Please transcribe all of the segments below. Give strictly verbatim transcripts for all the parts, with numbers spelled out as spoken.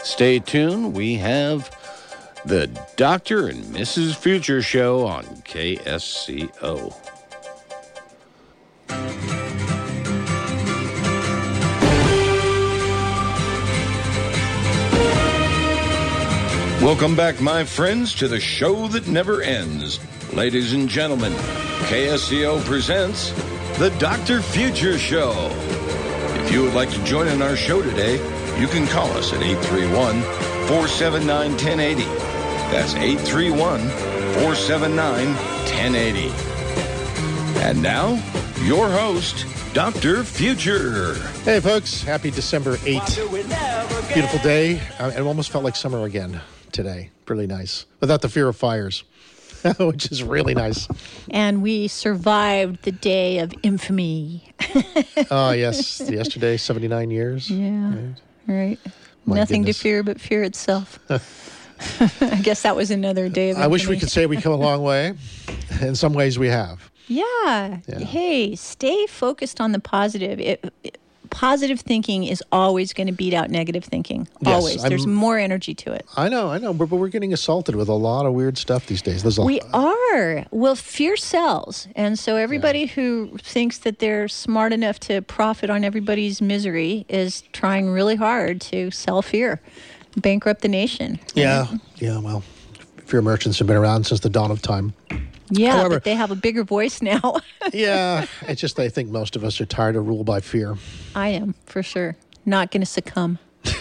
Stay tuned. We have the Doctor and Missus Future Show on K S C O. Welcome back, my friends, to the show that never ends. Ladies and gentlemen, K S C O presents the Doctor Future Show. If you would like to join in our show today, you can call us at eight three one, four seven nine, one zero eight zero. That's eight three one, four seven nine, one zero eight zero. And now, your host, Doctor Future. Hey, folks. Happy December eighth. Beautiful day. Uh, it almost felt like summer again today. Really nice. Without the fear of fires, which is really nice. And we survived the day of infamy. Oh, yes. Yesterday, seventy-nine years. Yeah. Right. right. My Nothing goodness. to fear but fear itself. I guess that was another day of infamy. I wish we could say we come a long way. In some ways, we have. Yeah. Yeah. Hey, stay focused on the positive. It, it, positive thinking is always going to beat out negative thinking. Yes, always. There's I'm- more energy to it. I know, I know. But, but we're getting assaulted with a lot of weird stuff these days. There's a We are. Well, fear sells. And so everybody Yeah. who thinks that they're smart enough to profit on everybody's misery is trying really hard to sell fear, bankrupt the nation. Yeah. Yeah, well, fear merchants have been around since the dawn of time. Yeah, However- but they have a bigger voice now. Yeah. It's just I think most of us are tired of rule by fear. I am, for sure. Not going to succumb.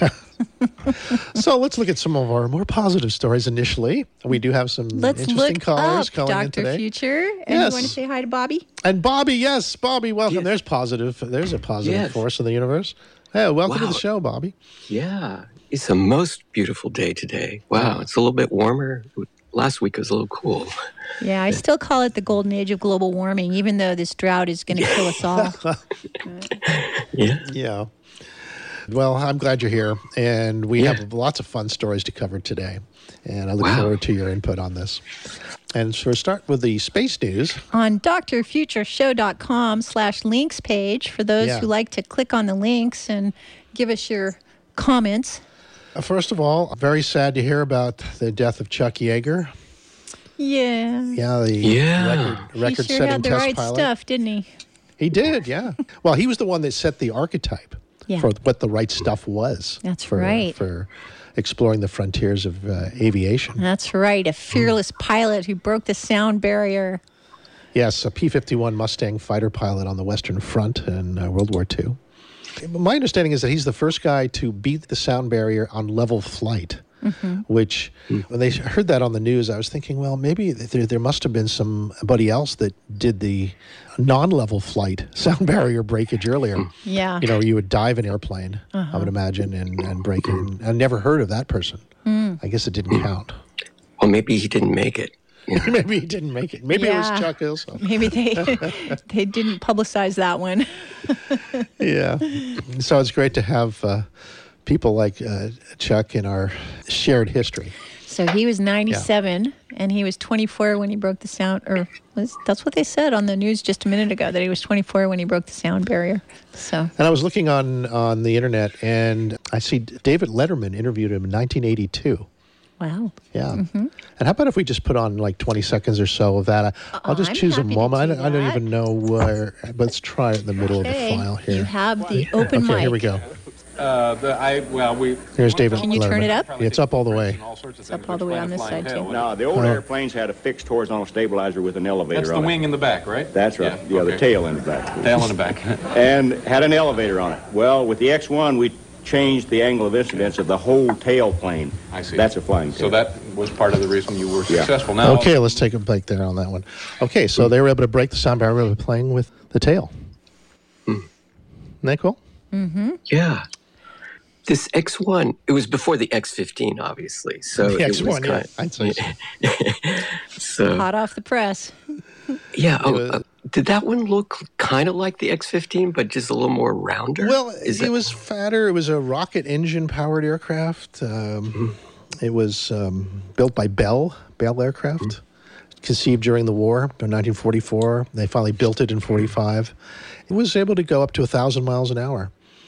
So let's look at some of our more positive stories initially. We do have some Let's interesting look callers up calling in Doctor today. Future. And Yes. you want to say hi to Bobby? And Bobby, yes, Bobby, welcome. Yes. There's positive. There's a positive Yes. force in the universe. Hey, welcome to Wow. the show, Bobby. Yeah, it's a most beautiful day today. Wow, it's a little bit warmer. Last week was a little cool. Yeah, I still call it the golden age of global warming, even though this drought is going to kill us all. Yeah. Yeah. Well, I'm glad you're here, and we Yeah. have lots of fun stories to cover today, and I look Wow. forward to your input on this. And so we'll start with the space news. On drfutureshow.com slash links page, for those Yeah. who like to click on the links and give us your comments. Uh, First of all, very sad to hear about the death of Chuck Yeager. Yeah. Yeah, the Yeah. record, He record-setting sure had the test right pilot. stuff, didn't he? He did, yeah. Well, he was the one that set the archetype Yeah. for what the right stuff was. That's for, right. For exploring the frontiers of uh, aviation. That's right. A fearless pilot who broke the sound barrier. Yes, a P fifty-one Mustang fighter pilot on the Western Front in uh, World War Two. My understanding is that he's the first guy to beat the sound barrier on level flight. Mm-hmm. Which, when they heard that on the news, I was thinking, well, maybe there, there must have been somebody else that did the non-level flight sound barrier breakage earlier. Yeah. You know, you would dive an airplane, I would imagine, and, and break it. And I never heard of that person. Mm. I guess it didn't count. Well, maybe he didn't make it. Maybe he didn't make it. Maybe it was Yeah. Chuck also. Maybe they they didn't publicize that one. Yeah. So it's great to have uh, people like uh, Chuck in our shared history. So he was ninety-seven, and he was twenty-four when he broke the sound, or was, that's what they said on the news just a minute ago, that he was twenty-four when he broke the sound barrier. So And I was looking on, on the internet, and I see David Letterman interviewed him in nineteen eighty-two. wow. Yeah. Mm-hmm. And how about if we just put on like twenty seconds or so of that? I- I'll just I'm choose a happy to moment. I do don't, I don't that. even know where. But let's try it in the middle Okay, of the file here. you have the open okay, mic. here we go. Uh, the, I, well, we. Here's David Can you turn Letterman. it up? Yeah, it's up all the way. It's up all the way on this side, too. No, No, the old Oh. airplanes had a fixed horizontal stabilizer with an elevator that's the on wing it. in the back, right? That's right. Yeah, the okay. tail in the back. Tail in the back. And had an elevator on it. Well, with the X one, we changed the angle of incidence of the whole tail plane. I see. That's a flying tail. So that was part of the reason you were Yeah. successful. Now, Okay, let's take a break there on that one. Okay, so they were able to break the sound barrier by playing with the tail. Isn't that cool? Yeah. This X one, it was before the X fifteen, obviously. So The it X one, was yeah, kind I'd say so. so. Hot off the press. Yeah. Oh, was- uh, did that one look kind of like the X fifteen, but just a little more rounder? Well, Is it that- was fatter. It was a rocket engine powered aircraft. Um, It was um, built by Bell, Bell Aircraft, conceived during the war in nineteen forty-four. They finally built it in forty-five. It was able to go up to one thousand miles an hour.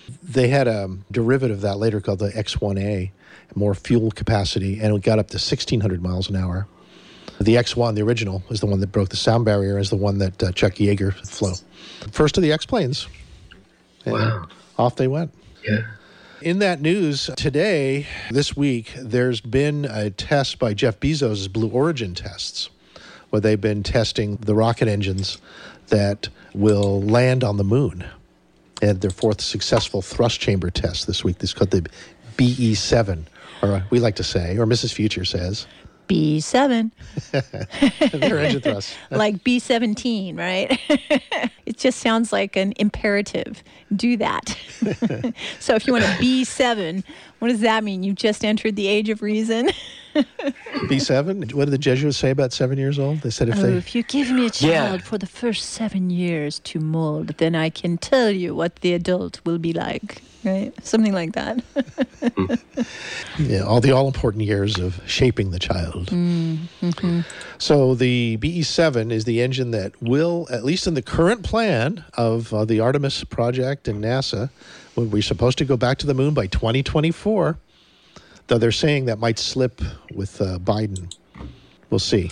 They had a derivative of that later called the X one A, more fuel capacity, and it got up to sixteen hundred miles an hour. The X one, the original, is the one that broke the sound barrier, is the one that uh, Chuck Yeager flew. First of the X-planes. And Wow. off they went. Yeah. In that news, today, this week, there's been a test by Jeff Bezos' Blue Origin tests, where they've been testing the rocket engines that will land on the moon. And their fourth successful thrust chamber test this week. This is called the B E seven, or we like to say, or Missus Future says. B seven. Their engine thrust. Like B seventeen, right? It just sounds like an imperative. Do that. So if you want a B seven, what does that mean? You just entered the age of reason? B seven? What did the Jesuits say about seven years old? They said if Oh, they... if you give me a child Yeah. for the first seven years to mold, then I can tell you what the adult will be like, right? Something like that. Yeah, all the all-important years of shaping the child. Mm-hmm. So the B E seven is the engine that will, at least in the current plan of uh, the Artemis project and NASA, when we're supposed to go back to the moon by twenty twenty-four, though they're saying that might slip with uh, Biden. We'll see.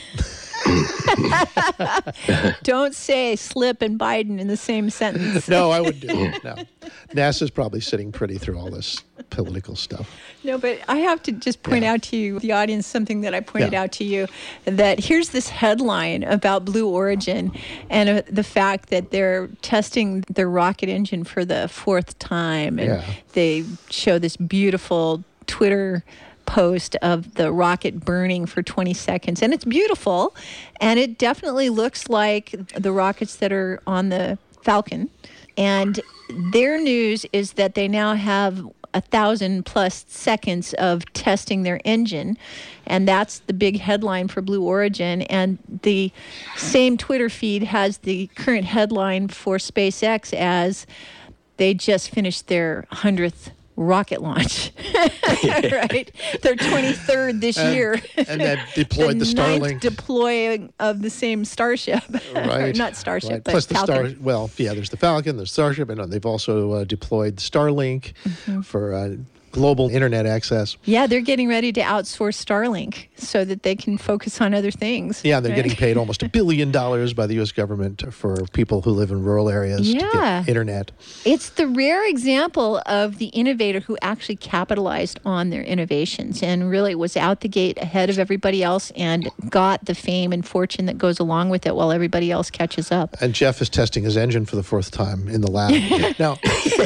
Don't say slip and Biden in the same sentence. No, I would do it. No. NASA's probably sitting pretty through all this political stuff. No, but I have to just point Yeah. out to you, the audience, something that I pointed Yeah. out to you, that here's this headline about Blue Origin and uh, the fact that they're testing their rocket engine for the fourth time. And Yeah. they show this beautiful Twitter post of the rocket burning for twenty seconds. And it's beautiful. And it definitely looks like the rockets that are on the Falcon. And their news is that they now have a thousand plus seconds of testing their engine. And that's the big headline for Blue Origin. And the same Twitter feed has the current headline for SpaceX as they just finished their hundredth rocket launch, right? Their twenty-third this And- year. and then deployed the ninth Starlink. deploying of the same Starship. Right. Not Starship, Right. but Plus the Falcon. Star. Well, yeah, there's the Falcon, there's Starship, and they've also uh, deployed Starlink Mm-hmm. for uh, global internet access. Yeah, they're getting ready to outsource Starlink so that they can focus on other things. Yeah, they're right? getting paid almost a billion dollars by the U S government for people who live in rural areas to Yeah. get internet. It's the rare example of the innovator who actually capitalized on their innovations and really was out the gate ahead of everybody else and got the fame and fortune that goes along with it while everybody else catches up. And Jeff is testing his engine for the fourth time in the lab. Now,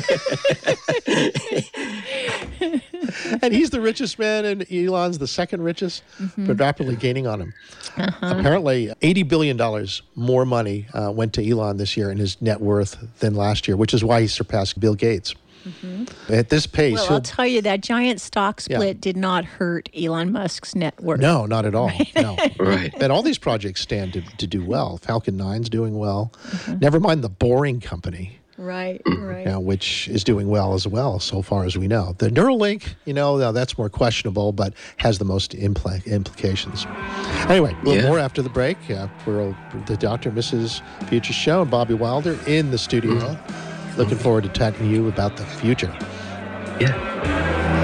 and he's the richest man, and Elon's the second richest, Mm-hmm. but rapidly gaining on him. Uh-huh. Apparently, eighty billion dollars more money uh, went to Elon this year in his net worth than last year, which is why he surpassed Bill Gates. At this pace, Well, he'll- I'll tell you, that giant stock Yeah. split did not hurt Elon Musk's net worth. no, not at all. No. Right. And all these projects stand to, to do well. Falcon nine's doing well. Mm-hmm. Never mind the Boring Company. Right, right. Now, which is doing well as well, so far as we know. The Neuralink, you know, now that's more questionable, but has the most impl- implications. Anyway, a little Yeah. more after the break. Uh, we're the Doctor Missus Future Show and Bobby Wilder in the studio. Looking forward to talking to you about the future. Yeah.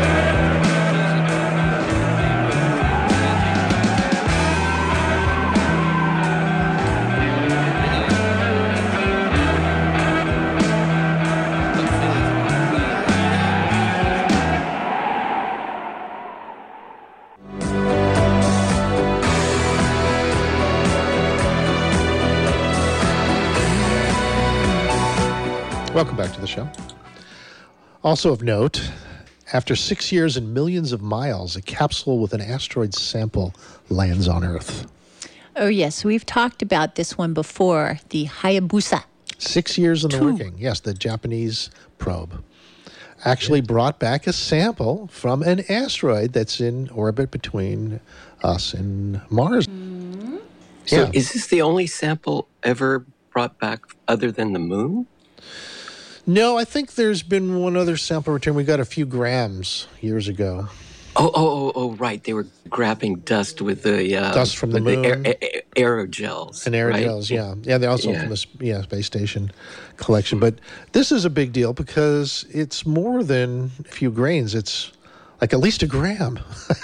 Welcome back to the show. Also of note, after six years and millions of miles, a capsule with an asteroid sample lands on Earth. Oh, yes. We've talked about this one before, the Hayabusa. Six years in the Two. working. Yes, the Japanese probe actually brought back a sample from an asteroid that's in orbit between us and Mars. So Yeah. is this the only sample ever brought back other than the moon? No, I think there's been one other sample return. We got a few grams years ago. Oh, oh, oh, oh, right. They were grabbing dust with the uh, Dust from the with moon. aer- aer- aerogels. And right? aerogels, yeah. Yeah, they're also Yeah. from the s- yeah, space station collection. But this is a big deal because it's more than a few grains. It's like at least a gram.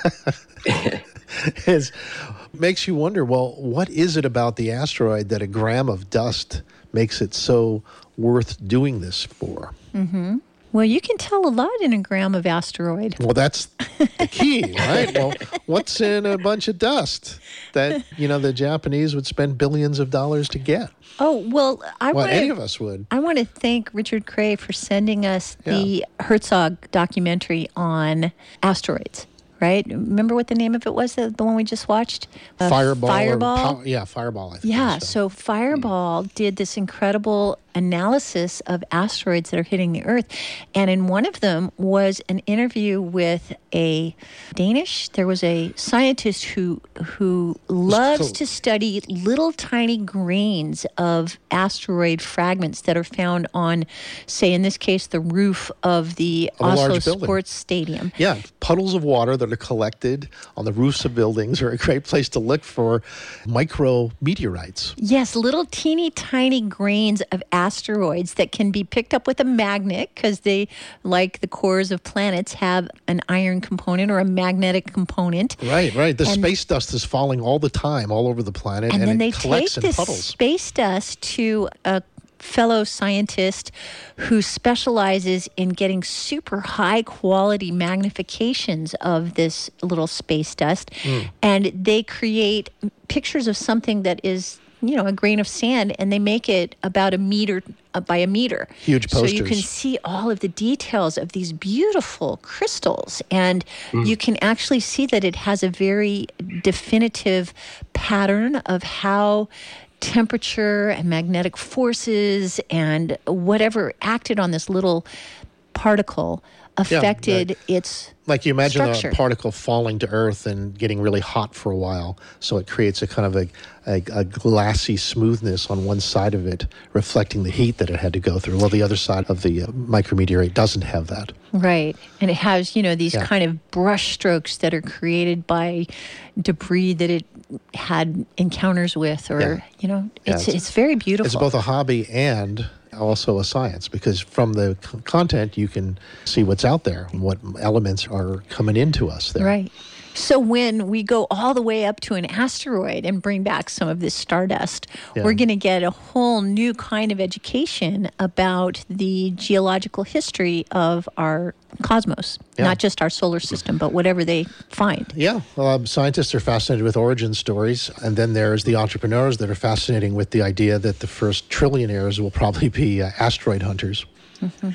It makes you wonder, well, what is it about the asteroid that a gram of dust makes it so worth doing this for? Mm-hmm. Well, you can tell a lot in a gram of asteroid. Well, that's the key, right? Well, what's in a bunch of dust that, you know, the Japanese would spend billions of dollars to get? Oh, well, I Well, want any to of us would. I want to thank Richard Cray for sending us the Herzog documentary on asteroids. Right? Remember what the name of it was? The, the one we just watched? Uh, Fireball. or Fireball. pow- yeah, Fireball, I think. Yeah, it was, so Fireball did this incredible analysis of asteroids that are hitting the Earth. And in one of them was an interview with a Danish. There was a scientist who who loves cool. to study little tiny grains of asteroid fragments that are found on, say, in this case, the roof of the Of a Oslo large building. Sports Stadium. Yeah, puddles of water that are collected on the roofs of buildings are a great place to look for micro meteorites. Yes, little teeny tiny grains of asteroids that can be picked up with a magnet because they, like the cores of planets, have an iron component or a magnetic component. Right, right. The And- space dust is falling all the time, all over the planet, And and, then it they take collects in this puddles. space dust to a fellow scientist who specializes in getting super high quality magnifications of this little space dust. Mm. And they create pictures of something that is, you know, a grain of sand, and they make it about a meter uh, by a meter. Huge So you can posters. see all of the details of these beautiful crystals, and you can actually see that it has a very definitive pattern of how temperature and magnetic forces and whatever acted on this little particle affected like- its Like you imagine structure. a particle falling to Earth and getting really hot for a while, so it creates a kind of a, a, a glassy smoothness on one side of it, reflecting the heat that it had to go through. Well, the other side of the uh, micrometeorite doesn't have that. Right. And it has, you know, these Yeah. kind of brush strokes that are created by debris that it had encounters with, or, Yeah. you know, Yeah, it's, it's- it's very beautiful. It's both a hobby and also a science, because from the c- content you can see what's out there and what elements are coming into us there. Right. So when we go all the way up to an asteroid and bring back some of this stardust, Yeah. we're going to get a whole new kind of education about the geological history of our cosmos, Yeah. not just our solar system, but whatever they find. Yeah, well, um, scientists are fascinated with origin stories, and then there's the entrepreneurs that are fascinating with the idea that the first trillionaires will probably be uh, asteroid hunters. Mm-hmm.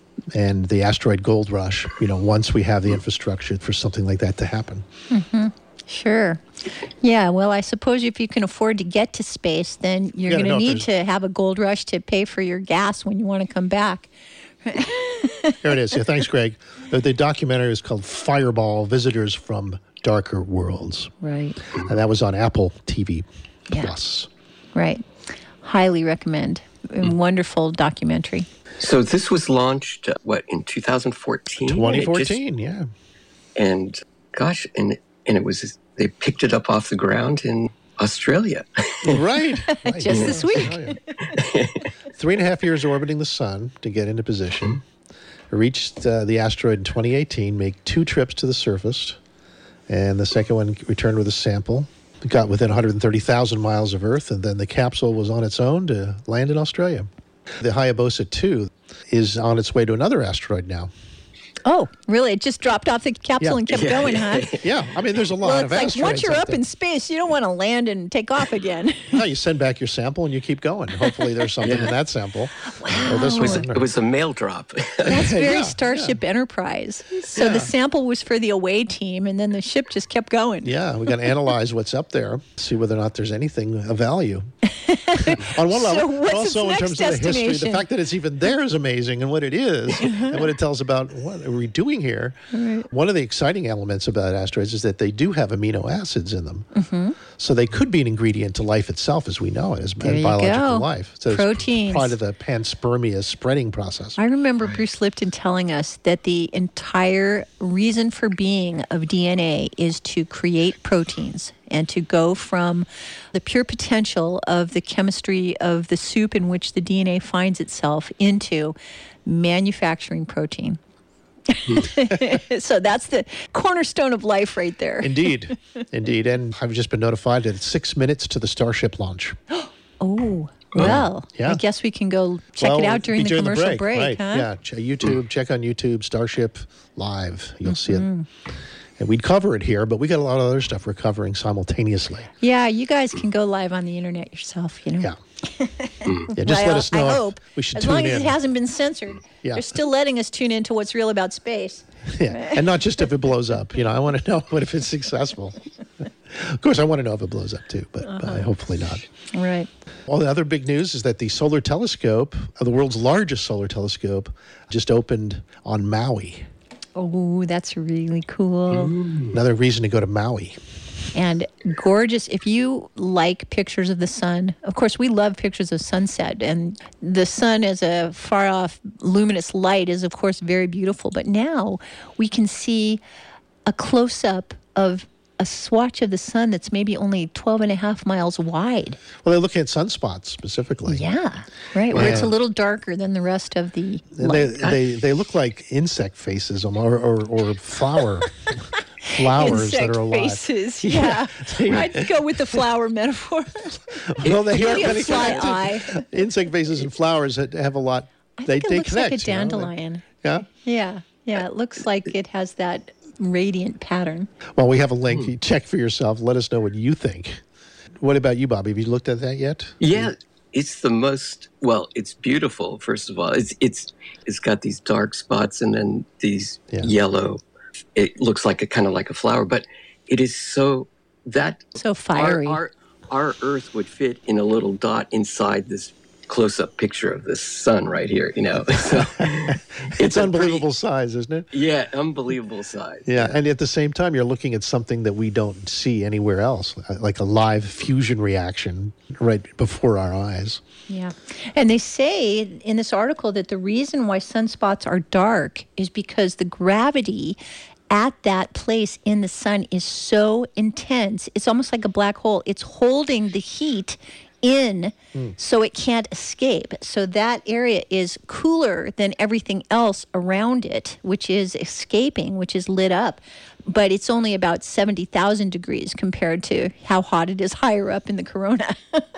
And the asteroid gold rush, you know, once we have the infrastructure for something like that to happen. Mm-hmm. Sure. Yeah, well, I suppose if you can afford to get to space, then you're Yeah, going to no, if need there's- to have a gold rush to pay for your gas when you want to come back. Here it is. Yeah, thanks, Greg. The, the documentary is called Fireball, Visitors from Darker Worlds. Right. And that was on Apple T V Yeah. Plus. Right. Highly recommend. A wonderful documentary. So this was launched, uh, what, in two thousand fourteen? twenty It just- fourteen, yeah. And gosh, and and it was they picked it up off the ground in Australia. Right. right. Just this week. Australia. Three and a half years orbiting the sun to get into position. Reached uh, the asteroid in twenty eighteen, make two trips to the surface, and the second one returned with a sample. Got within one hundred thirty thousand miles of Earth, and then the capsule was on its own to land in Australia. The Hayabusa two is on its way to another asteroid now. Oh, really? It just dropped off the capsule Yeah. and kept Yeah. going, huh? Yeah, I mean, there's a lot Well, of it's like asteroids. once you're out up there. in space, you don't want to land and take off again. No, you send back your sample and you keep going. Hopefully, there's something in that sample. Or this It was, one. it was a mail drop. That's very Yeah, Starship Enterprise. So Yeah. the sample was for the away team, and then the ship just kept going. Yeah, we got to analyze what's up there, see whether or not there's anything of value. On one So level, what's also its in terms next of the history, the destination? fact that it's even there is amazing, and what it is, and what it tells about what, we're doing here. Right. One of the exciting elements about asteroids is that they do have amino acids in them. Mm-hmm. So they could be an ingredient to life itself as we know it, as There you biological go. life. So Proteins. it's part of the panspermia spreading process. I remember Bruce Lipton telling us that the entire reason for being of D N A is to create proteins and to go from the pure potential of the chemistry of the soup in which the D N A finds itself into manufacturing protein. So that's the cornerstone of life right there. Indeed. Indeed. And I've just been notified that it's six minutes to the Starship launch. Oh, well, Yeah. I guess we can go check Well, it out during be the commercial break, right. huh? Yeah, ch- YouTube, check on YouTube, Starship Live. You'll see Mm-hmm. it. And we'd cover it here, but we got a lot of other stuff we're covering simultaneously. Yeah, you guys can go live on the internet yourself, you know. Yeah. Yeah, just Well, let us know. I if hope. we should as tune long in. as it hasn't been censored. Yeah. They're still letting us tune into what's real about space. Yeah. And not just if it blows up. You know, I want to know what if it's successful. Of course, I want to know if it blows up too, but uh, hopefully not. Right. All the other big news is that the solar telescope, uh, the world's largest solar telescope, just opened on Maui. Oh, that's really cool. Another reason to go to Maui. And gorgeous. If you like pictures of the sun, of course, we love pictures of sunset. And the sun as a far off luminous light is, of course, very beautiful. But now we can see a close up of a swatch of the sun that's maybe only twelve and a half miles wide. Well, they're looking at sunspots specifically. Yeah, right. Where it's a Yeah. little darker than the rest of the And they, light. they they look like insect faces or or, or flower flowers Insect that are alive. faces. Yeah. I'd go with the flower metaphor. Well, they are Maybe kind a of fly connected. eye. Insect faces and flowers that have a lot. I they think it they looks connect. like a you know, they- dandelion. yeah. Yeah. Yeah. It looks like it has that radiant pattern. Well, we have a link. You check for yourself. Let us know what you think. What about you, Bobby? Have you looked at that yet? Yeah, it's the most, well, it's beautiful, first of all. It's it's it's got these dark spots and then these Yeah. yellow. It looks like a kind of like a flower, but it is so that So our, fiery. our our Earth would fit in a little dot inside this close-up picture of the sun right here, you know. So It's a unbelievable size, isn't it? pretty- yeah, unbelievable size. Yeah, and at the same time, you're looking at something that we don't see anywhere else, like a live fusion reaction right before our eyes. Yeah. And they say in this article that the reason why sunspots are dark is because the gravity at that place in the sun is so intense. It's almost like a black hole. It's holding the heat in so it can't escape. So that area is cooler than everything else around it, which is escaping, which is lit up. But it's only about seventy thousand degrees compared to how hot it is higher up in the corona.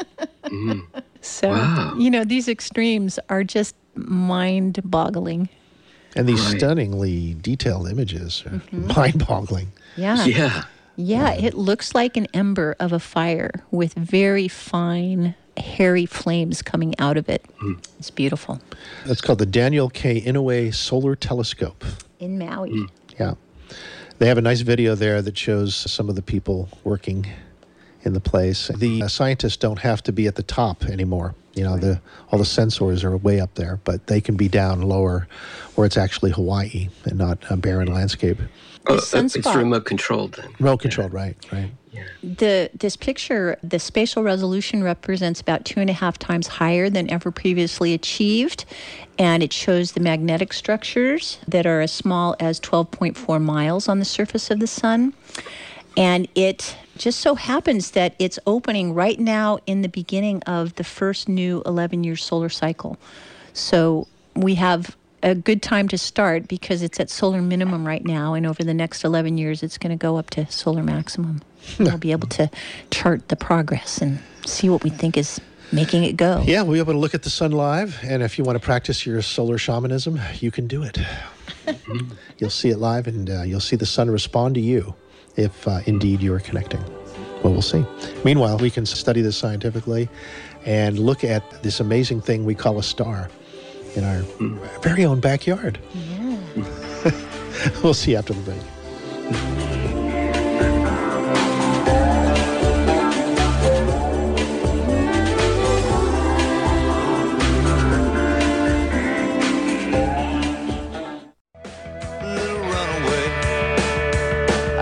So, Wow. you know, these extremes are just mind-boggling. And these Right. stunningly detailed images are mind-boggling. Yeah. Yeah. Yeah, it looks like an ember of a fire with very fine, hairy flames coming out of it. It's beautiful. That's called the Daniel K. Inouye Solar Telescope. In Maui. Yeah. They have a nice video there that shows some of the people working in the place. The uh, scientists don't have to be at the top anymore. You know, the all the sensors are way up there, but they can be down lower where it's actually Hawaii and not a barren landscape. Oh, The uh, it's sunspot. remote controlled then. Remote controlled, right, right. The this picture, the spatial resolution represents about two and a half times higher than ever previously achieved, and it shows the magnetic structures that are as small as twelve point four miles on the surface of the sun. And it just so happens that it's opening right now in the beginning of the first new eleven-year solar cycle. So we have a good time to start because it's at solar minimum right now, and over the next eleven years, it's going to go up to solar maximum. We'll be able to chart the progress and see what we think is making it go. Yeah, we'll be able to look at the sun live, and if you want to practice your solar shamanism, you can do it. You'll see it live, and uh, you'll see the sun respond to you if uh, indeed you are connecting. Well, we'll see. Meanwhile, we can study this scientifically and look at this amazing thing we call a star in our very own backyard. Yeah. We'll see after the break.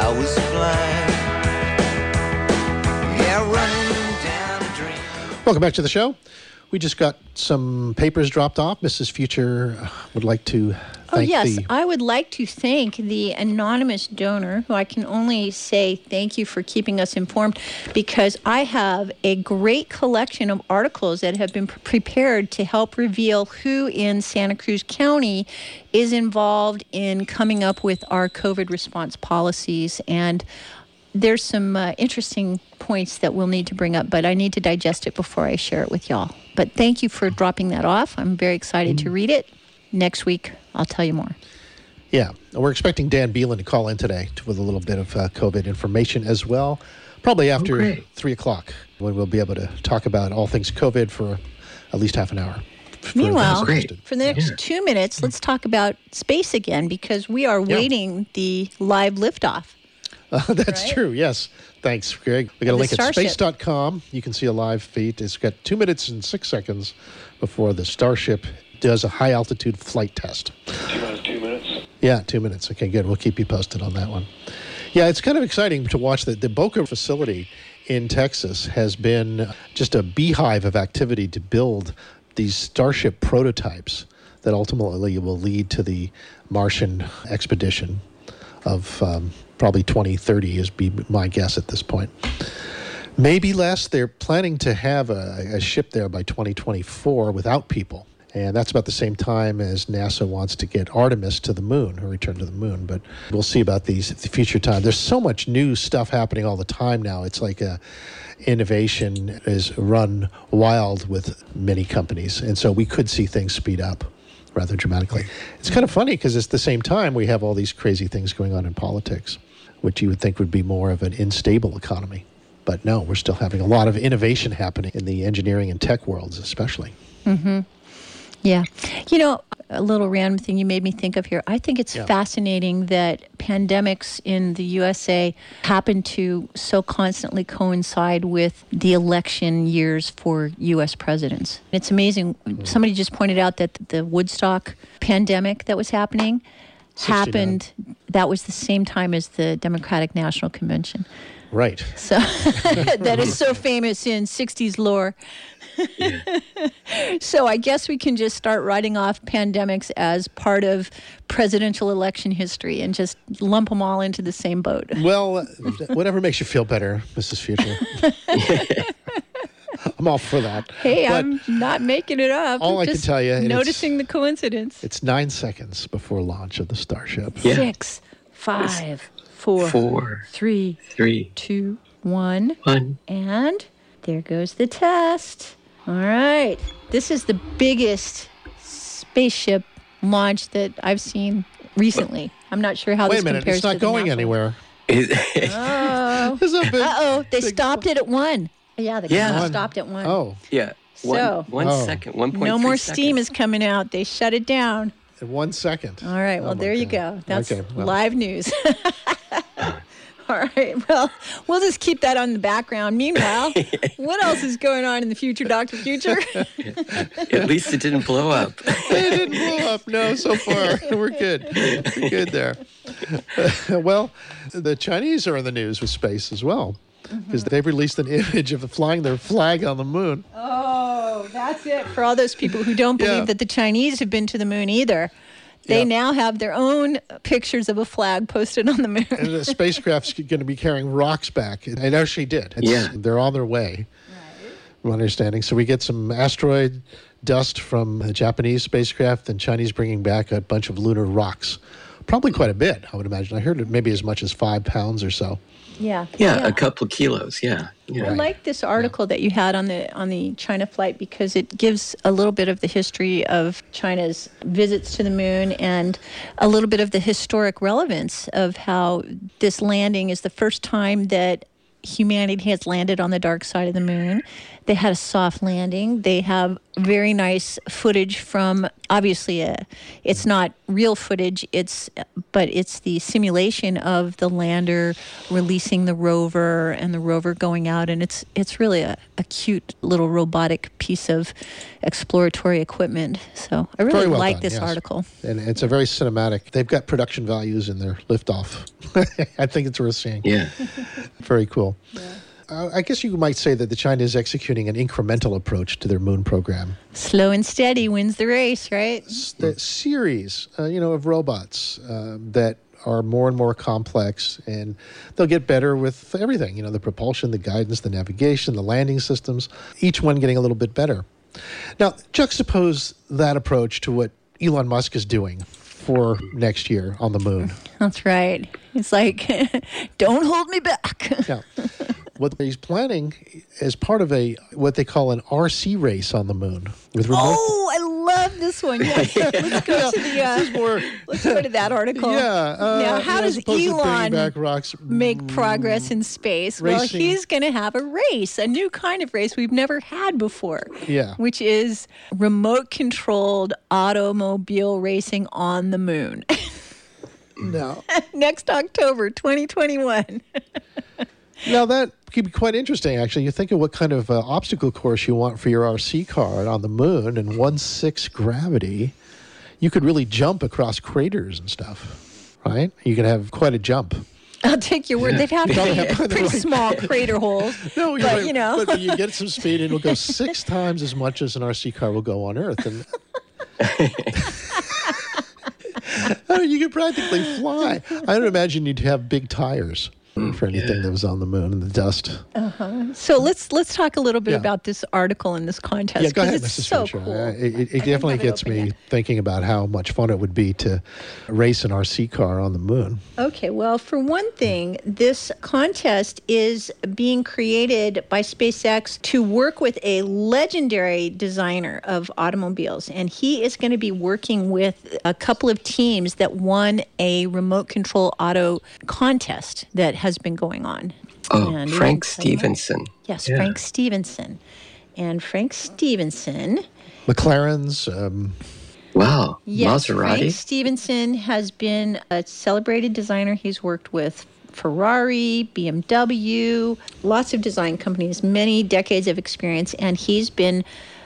I was flying. Yeah, running down a dream. Welcome back to the show. We just got some papers dropped off. Missus Future would like to thank Oh, yes. the... I would like to thank the anonymous donor, who I can only say thank you for keeping us informed, because I have a great collection of articles that have been pre- prepared to help reveal who in Santa Cruz County is involved in coming up with our COVID response policies. And there's some uh, interesting points that we'll need to bring up, but I need to digest it before I share it with y'all. But thank you for dropping that off. I'm very excited to read it. Next week, I'll tell you more. Yeah, we're expecting Dan Beelan to call in today to, with a little bit of uh, COVID information as well, probably after Oh, three o'clock, when we'll be able to talk about all things COVID for at least half an hour. for Meanwhile, those interested. for the next Yeah. two minutes, let's talk about space again, because we are Yeah. waiting the live liftoff. Uh, that's Right? true, yes. Thanks, Greg. We got a The link at Starship. space dot com. You can see a live feed. It's got two minutes and six seconds before the Starship does a high-altitude flight test. Two minutes, two minutes. Yeah, two minutes. Okay, good. We'll keep you posted on that one. Yeah, it's kind of exciting to watch that the Boca facility in Texas has been just a beehive of activity to build these Starship prototypes that ultimately will lead to the Martian expedition of um, probably twenty thirty is be my guess at this point. Maybe less. They're planning to have a, a ship there by twenty twenty-four without people. And that's about the same time as NASA wants to get Artemis to the moon, or return to the moon. But we'll see about these at the future time. There's so much new stuff happening all the time now. It's like a innovation is run wild with many companies. And so we could see things speed up rather dramatically. It's kind of funny because at the same time we have all these crazy things going on in politics, which you would think would be more of an unstable economy. But no, we're still having a lot of innovation happening in the engineering and tech worlds especially. Mm-hmm. Yeah. You know, a little random thing you made me think of here. I think it's Yeah. fascinating that pandemics in the U S A happen to so constantly coincide with the election years for U S presidents. It's amazing. Mm-hmm. Somebody just pointed out that the Woodstock pandemic that was happening sixty-nine. happened, that was the same time as the Democratic National Convention. Right. So that is so famous in sixties lore. So I guess we can just start writing off pandemics as part of presidential election history and just lump them all into the same boat. Well, uh, whatever makes you feel better, Missus Future. I'm all for that. Hey, But I'm not making it up. all I'm I can just tell you, and it's- noticing the coincidence. It's nine seconds before launch of the Starship. Yeah. Six, five, four, Four, three, three, two, one, one. and there goes the test. All right. This is the biggest spaceship launch that I've seen recently. I'm not sure how Wait this a minute, compares it's not to the going NASA. anywhere. Oh. There's a big- Uh-oh, they big- stopped it at one. Yeah, they Yeah. kinda stopped at one. Oh, Yeah. One, So- one Oh. second, one point No three more seconds. steam is coming out. They shut it down. in one second. All right, well, Oh my there you God. go. That's Okay, well. live news. All right, well, we'll just keep that on the background. Meanwhile, what else is going on in the future, Doctor Future? At least it didn't blow up. It didn't blow up. No, so far. We're good. We're good there. Well, the Chinese are in the news with space as well, because they've released an image of flying their flag on the moon. Oh, that's it. For all those people who don't believe Yeah. that the Chinese have been to the moon either, they Yeah. now have their own pictures of a flag posted on the moon. And the spacecraft's going to be carrying rocks back. It actually did. It's, Yeah. They're on their way, from my understanding. So we get some asteroid dust from the Japanese spacecraft and Chinese bringing back a bunch of lunar rocks. Probably quite a bit, I would imagine. I heard it maybe as much as five pounds or so. Yeah. Yeah, a couple of kilos. Yeah. yeah. I like this article that you had on the on the China flight because it gives a little bit of the history of China's visits to the moon and a little bit of the historic relevance of how this landing is the first time that humanity has landed on the dark side of the moon. They had a soft landing. They have very nice footage from, obviously, uh, it's not real footage, it's but it's the simulation of the lander releasing the rover and the rover going out, and it's it's really a, a cute little robotic piece of exploratory equipment. So I really Very well like done, this yes. article. And it's a very cinematic. They've got production values in their liftoff. I think it's worth seeing. Yeah. Very cool. Uh, I guess you might say that the China is executing an incremental approach to their moon program. Slow and steady wins the race, right? S- The series, uh, you know, of robots um, that are more and more complex, and they'll get better with everything. You know, the propulsion, the guidance, the navigation, the landing systems. Each one getting a little bit better. Now, juxtapose that approach to what Elon Musk is doing for next year on the moon. That's right. It's like, don't hold me back. Now, what he's planning is part of a what they call an R C race on the moon with remote. Oh, I love this one. Yes. Let's go to the. Uh, more, let's go to that article. yeah. Uh, Now, how you know, does as opposed to bringing Elon back rocks, make progress in space? Well, Racing. he's going to have a race, a new kind of race we've never had before. Yeah. Which is remote-controlled automobile racing on the moon. No. Next October, twenty twenty-one. Now that could be quite interesting. Actually, you think of what kind of uh, obstacle course you want for your R C car on the moon, and one six gravity, you could really jump across craters and stuff, right? You could have quite a jump. I'll take your word. They'd have to Don't be have the pretty right- small crater holes. No, you're but, right. you know. But you get some speed, and it'll go six times as much as an R C car will go on Earth, and I mean, you could practically fly. I don't imagine you'd have big tires for anything that was on the moon in the dust. So let's let's talk a little bit Yeah. about this article and this contest. Yeah, go 'cause ahead, it's Missus so Fisher. cool. Uh, it it, it I don't definitely have it gets open me yet. thinking about how much fun it would be to race an R C car on the moon. Okay, well, for one thing, this contest is being created by SpaceX to work with a legendary designer of automobiles. And he is going to be working with a couple of teams that won a remote control auto contest that has been going on. Oh, And Frank we'll tell you what. Stevenson. Yes, Yeah. Frank Stevenson. And Frank Stevenson... McLaren's, um, Wow. Yes, Maserati. Frank Stevenson has been a celebrated designer. He's worked with Ferrari, B M W, lots of design companies, many decades of experience, and he's been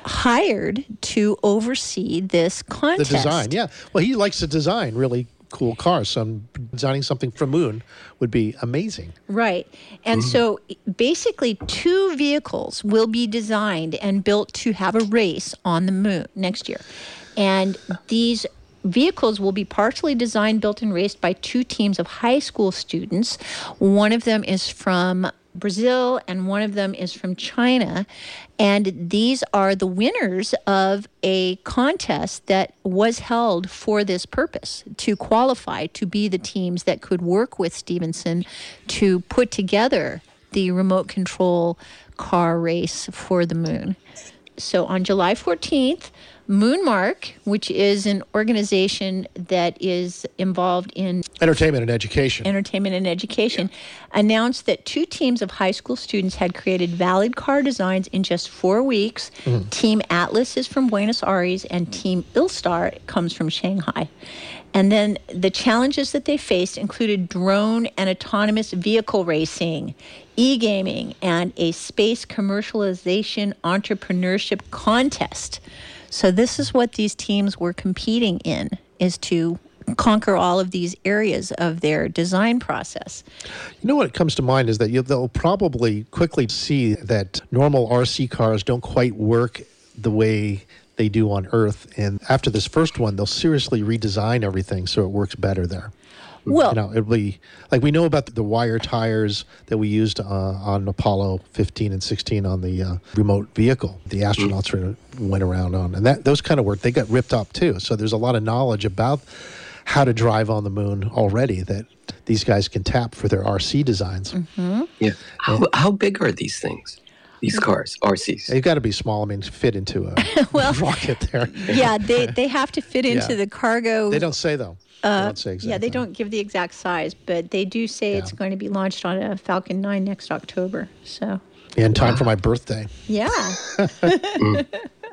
hired to oversee this the contest. design. Yeah. Well, he likes to design really cool cars. So um, designing something for moon would be amazing. Right. And Mm-hmm. so basically, two vehicles will be designed and built to have a race on the moon next year. And these vehicles will be partially designed, built, and raced by two teams of high school students. One of them is from Brazil and one of them is from China. And these are the winners of a contest that was held for this purpose, to qualify to be the teams that could work with Stevenson to put together the remote control car race for the moon. So on July fourteenth, Moonmark, which is an organization that is involved in Entertainment and education. entertainment and education, announced that two teams of high school students had created valid car designs in just four weeks. Team Atlas is from Buenos Aires, and Team Ilstar comes from Shanghai. And then the challenges that they faced included drone and autonomous vehicle racing, e-gaming, and a space commercialization entrepreneurship contest. So this is what these teams were competing in, is to conquer all of these areas of their design process. You know what comes to mind is that you, they'll probably quickly see that normal R C cars don't quite work the way they do on Earth. And after this first one, they'll seriously redesign everything so it works better there. Well, You know, it'll be like we know about the wire tires that we used uh, on Apollo fifteen and sixteen on the uh, remote vehicle. The astronauts were, went around on, and that those kind of work. They got ripped up too. So there's a lot of knowledge about how to drive on the moon already that these guys can tap for their R C designs. Yeah. How, how big are these things? These cars, R Cs. They've got to be small. I mean, to fit into a Well, rocket there. yeah, they, they have to fit into Yeah. the cargo. They don't say though. they don't say exactly. Yeah, they don't give the exact size, but they do say it's Yeah. going to be launched on a Falcon nine next October. So, In time for my birthday. yeah.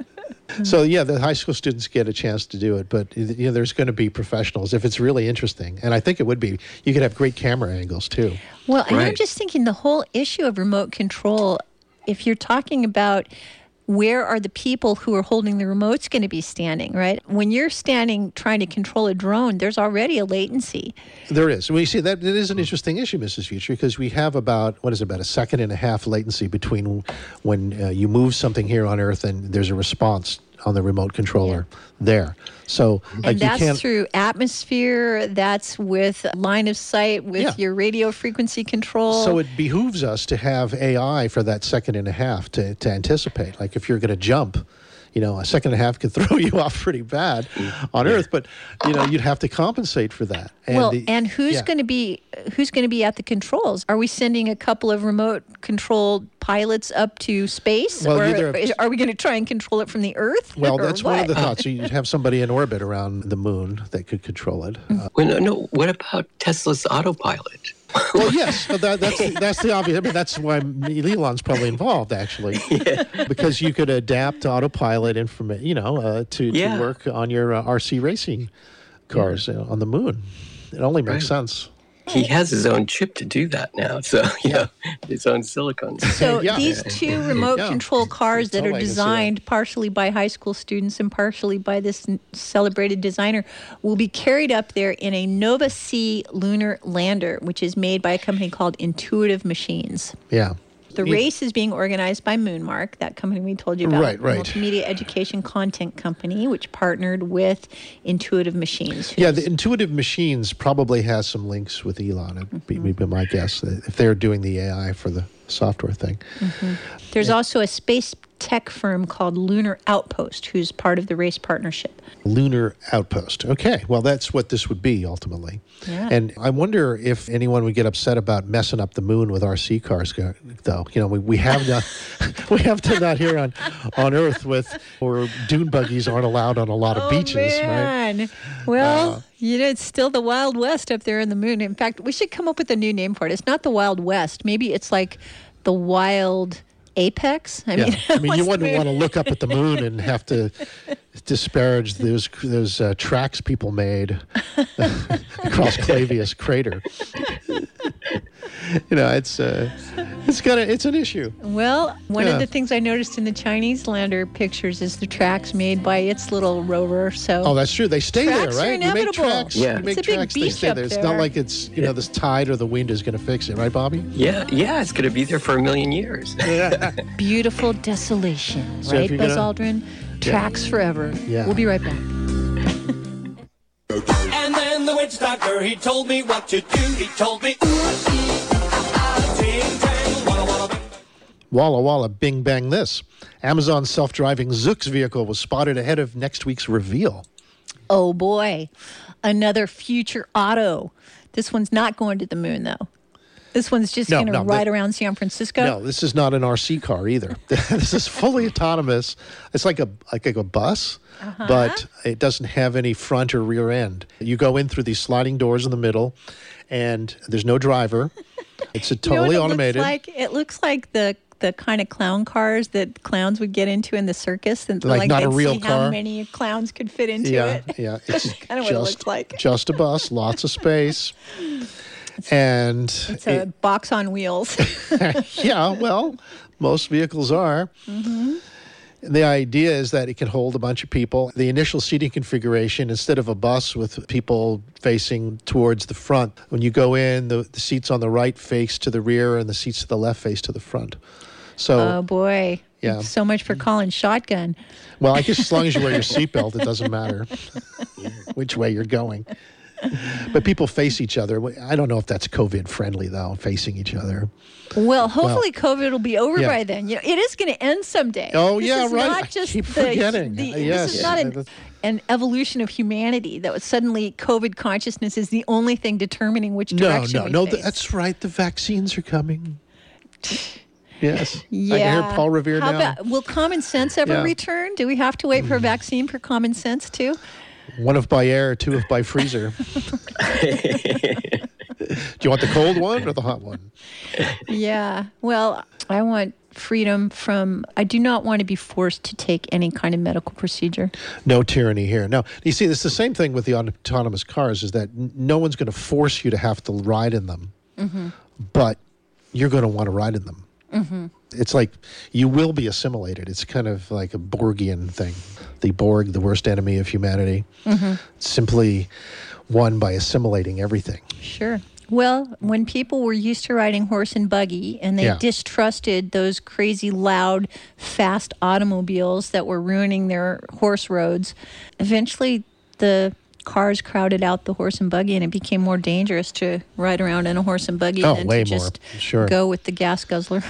So yeah, the high school students get a chance to do it, but you know, there's going to be professionals if it's really interesting, and I think it would be. You could have great camera angles too. Well, and I'm Right. just thinking the whole issue of remote control, if you're talking about where are the people who are holding the remotes going to be standing, right? When you're standing trying to control a drone, there's already a latency. There is. We see that it is an interesting issue, Missus Future, because we have about what is it, about a second and a half latency between when uh, you move something here on Earth and there's a response on the remote controller there. So like And you that's can't. through atmosphere, that's with line of sight, with Yeah. your radio frequency control. So it behooves us to have A I for that second and a half to, to anticipate. Like if you're going to jump, you know, a second and a half could throw you off pretty bad on Earth, but you know, you'd have to compensate for that. And well, the- and who's yeah. going to be who's going to be at the controls? Are we sending a couple of remote controlled pilots up to space, Well, or either- is- are we going to try and control it from the Earth? Well, or that's what? one of the thoughts. So you'd have somebody in orbit around the moon that could control it. Uh, Well, no, no. What about Tesla's autopilot? well, yes, well, that, that's the, that's the obvious. I mean, that's why Elon's probably involved, actually, because you could adapt autopilot information, you know, uh, to, Yeah. to work on your uh, R C racing cars uh, on the moon. It only makes Right. sense. He has his own chip to do that now. So, you know, his own silicon. So Yeah. these two remote Yeah. control cars that Totally, are I can see that. designed partially by high school students and partially by this n- celebrated designer will be carried up there in a Nova C lunar lander, which is made by a company called Intuitive Machines. Yeah. The Yeah. race is being organized by Moonmark, that company we told you about, Right, right. multimedia education content company, which partnered with Intuitive Machines. Yeah, who's- the Intuitive Machines probably has some links with Elon. It'd be, would be my guess that if they're doing the A I for the software thing. There's also a space tech firm called Lunar Outpost, who's part of the race partnership. Lunar Outpost. Okay, well, that's what this would be ultimately. Yeah. And I wonder if anyone would get upset about messing up the moon with R C cars, go- though. You know, we, we have done we have done that here on on Earth with where dune buggies aren't allowed on a lot of beaches, oh, right? man. Well, you know, it's still the Wild West up there in the moon. In fact, we should come up with a new name for it. It's not the Wild West. Maybe it's like the Wild Apex. I Yeah, mean, I mean, you what's the wouldn't moon? want to look up at the moon and have to disparage those those uh, tracks people made across Clavius Crater. You know, it's uh, it's got a, it's an issue. Well, one Yeah. of the things I noticed in the Chinese lander pictures is the tracks made by its little rover. So Oh, that's true. They stay Tracks there, are right? You make inevitable. tracks. Yeah. You make It's a big tracks. They beach stay up there. It's there. not like it's you know this tide or the wind is going to fix it, right, Bobby? Yeah, yeah, it's going to be there for a million years. beautiful desolation, So if right, you're Buzz gonna- Aldrin? Tracks forever. Yeah. We'll be right back. And then the witch doctor, he told me what to do. He told me, ooh, ee, ah, ah, ting, tang, walla, walla, bing. Walla Walla, bing bang this. Amazon's self-driving Zoox vehicle was spotted ahead of next week's reveal. Oh boy, another future auto. This one's not going to the moon, though. This one's just No, going to no, ride that- around San Francisco. No, this is not an R C car either. This is fully autonomous. It's like a like a bus, Uh-huh. but it doesn't have any front or rear end. You go in through these sliding doors in the middle, and there's no driver. It's a You know what totally it automated. Looks like? It looks like the the kind of clown cars that clowns would get into in the circus, and Like not a they'd real see car? how many clowns could fit into yeah, it. yeah. It's kind of what it just looks like. just a bus, lots of space, and It's a box on wheels. yeah, well, most vehicles are. Mm-hmm. The idea is that it can hold a bunch of people. The initial seating configuration, instead of a bus with people facing towards the front, when you go in, the, the seats on the right face to the rear and the seats to the left face to the front. So, Oh boy. Yeah. So much for calling shotgun. well, I guess as long as you wear your seatbelt, it doesn't matter which way you're going. But people face each other. I don't know if that's COVID friendly, though, facing each other. Well, hopefully COVID will be over yeah. by then. You know, it is going to end someday. Oh, This yeah, is right. Not I just keep the, forgetting. the- Yes. This is not an, That's- an evolution of humanity that was suddenly COVID consciousness is the only thing determining which No, direction no, we no. face. That's right. The vaccines are coming. Yes. Yeah. I can hear Paul Revere How now. about, will common sense ever Yeah. return? Do we have to wait for a vaccine for common sense too? One of by air, two of by freezer. Do you want the cold one or the hot one? Yeah. Well, I want freedom from, I do not want to be forced to take any kind of medical procedure. No tyranny here. No, you see, it's the same thing with the autonomous cars, is that n- no one's going to force you to have to ride in them, mm-hmm. but you're going to want to ride in them. Mm-hmm. It's like you will be assimilated. It's kind of like a Borgian thing. The Borg, the worst enemy of humanity, mm-hmm. simply won by assimilating everything. Sure. Well, when people were used to riding horse and buggy and they Yeah. distrusted those crazy, loud, fast automobiles that were ruining their horse roads, eventually the cars crowded out the horse and buggy, and it became more dangerous to ride around in a horse and buggy Oh, than way to more. just Sure. go with the gas guzzler.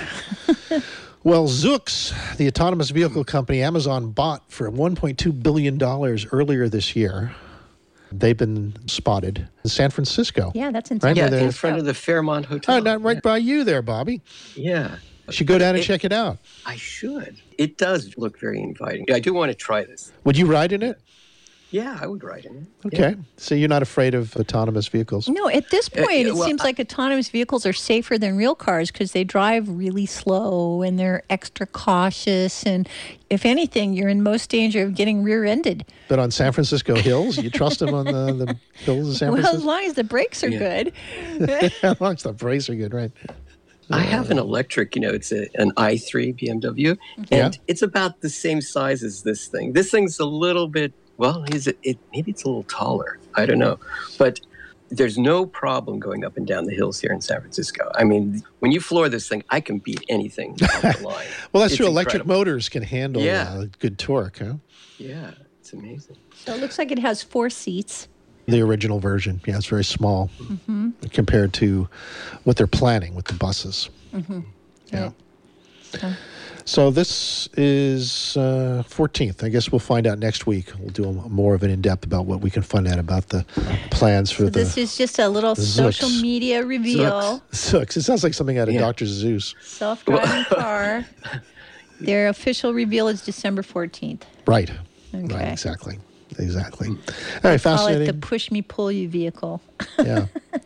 Well, Zoox, the autonomous vehicle company Amazon bought for one point two billion dollars earlier this year, they've been spotted in San Francisco. Yeah, that's in Right, Yeah, where they're- in front of the Fairmont Hotel. Oh, not right by you there, Bobby. Yeah. You should go down and It- check it out. I should. It does look very inviting. I do want to try this. Would you ride in it? Yeah, I would ride in it. Okay. So you're not afraid of autonomous vehicles? No, at this point, yeah, it well, seems I- like autonomous vehicles are safer than real cars because they drive really slow and they're extra cautious. And if anything, you're in most danger of getting rear-ended. But on San Francisco hills, you trust them on the, the hills of San Well, as Francisco? long as the brakes are Yeah. good. As long as the brakes are good, right? I have an electric, you know, it's a, an i three B M W, and Yeah. it's about the same size as this thing. This thing's a little bit, well, is it, it maybe it's a little taller. I don't know. But there's no problem going up and down the hills here in San Francisco. I mean, when you floor this thing, I can beat anything on the line. Well, that's It's true. Electric incredible. motors can handle Yeah. uh, good torque, huh? Yeah, it's amazing. So it looks like it has four seats. The original version. Yeah, it's very small compared to what they're planning with the buses. Yeah. Right. So- So this is uh, fourteenth. I guess we'll find out next week. We'll do a, more of an in-depth about what we can find out about the plans for So the this is just a little social Zoox. media reveal. Zoox. It sounds like something out of Yeah. Doctor Zeus. Self-driving car. Their official reveal is December fourteenth. Right. Okay. Right, exactly. Exactly. All right, Call it fascinating. the push me pull you vehicle. Yeah.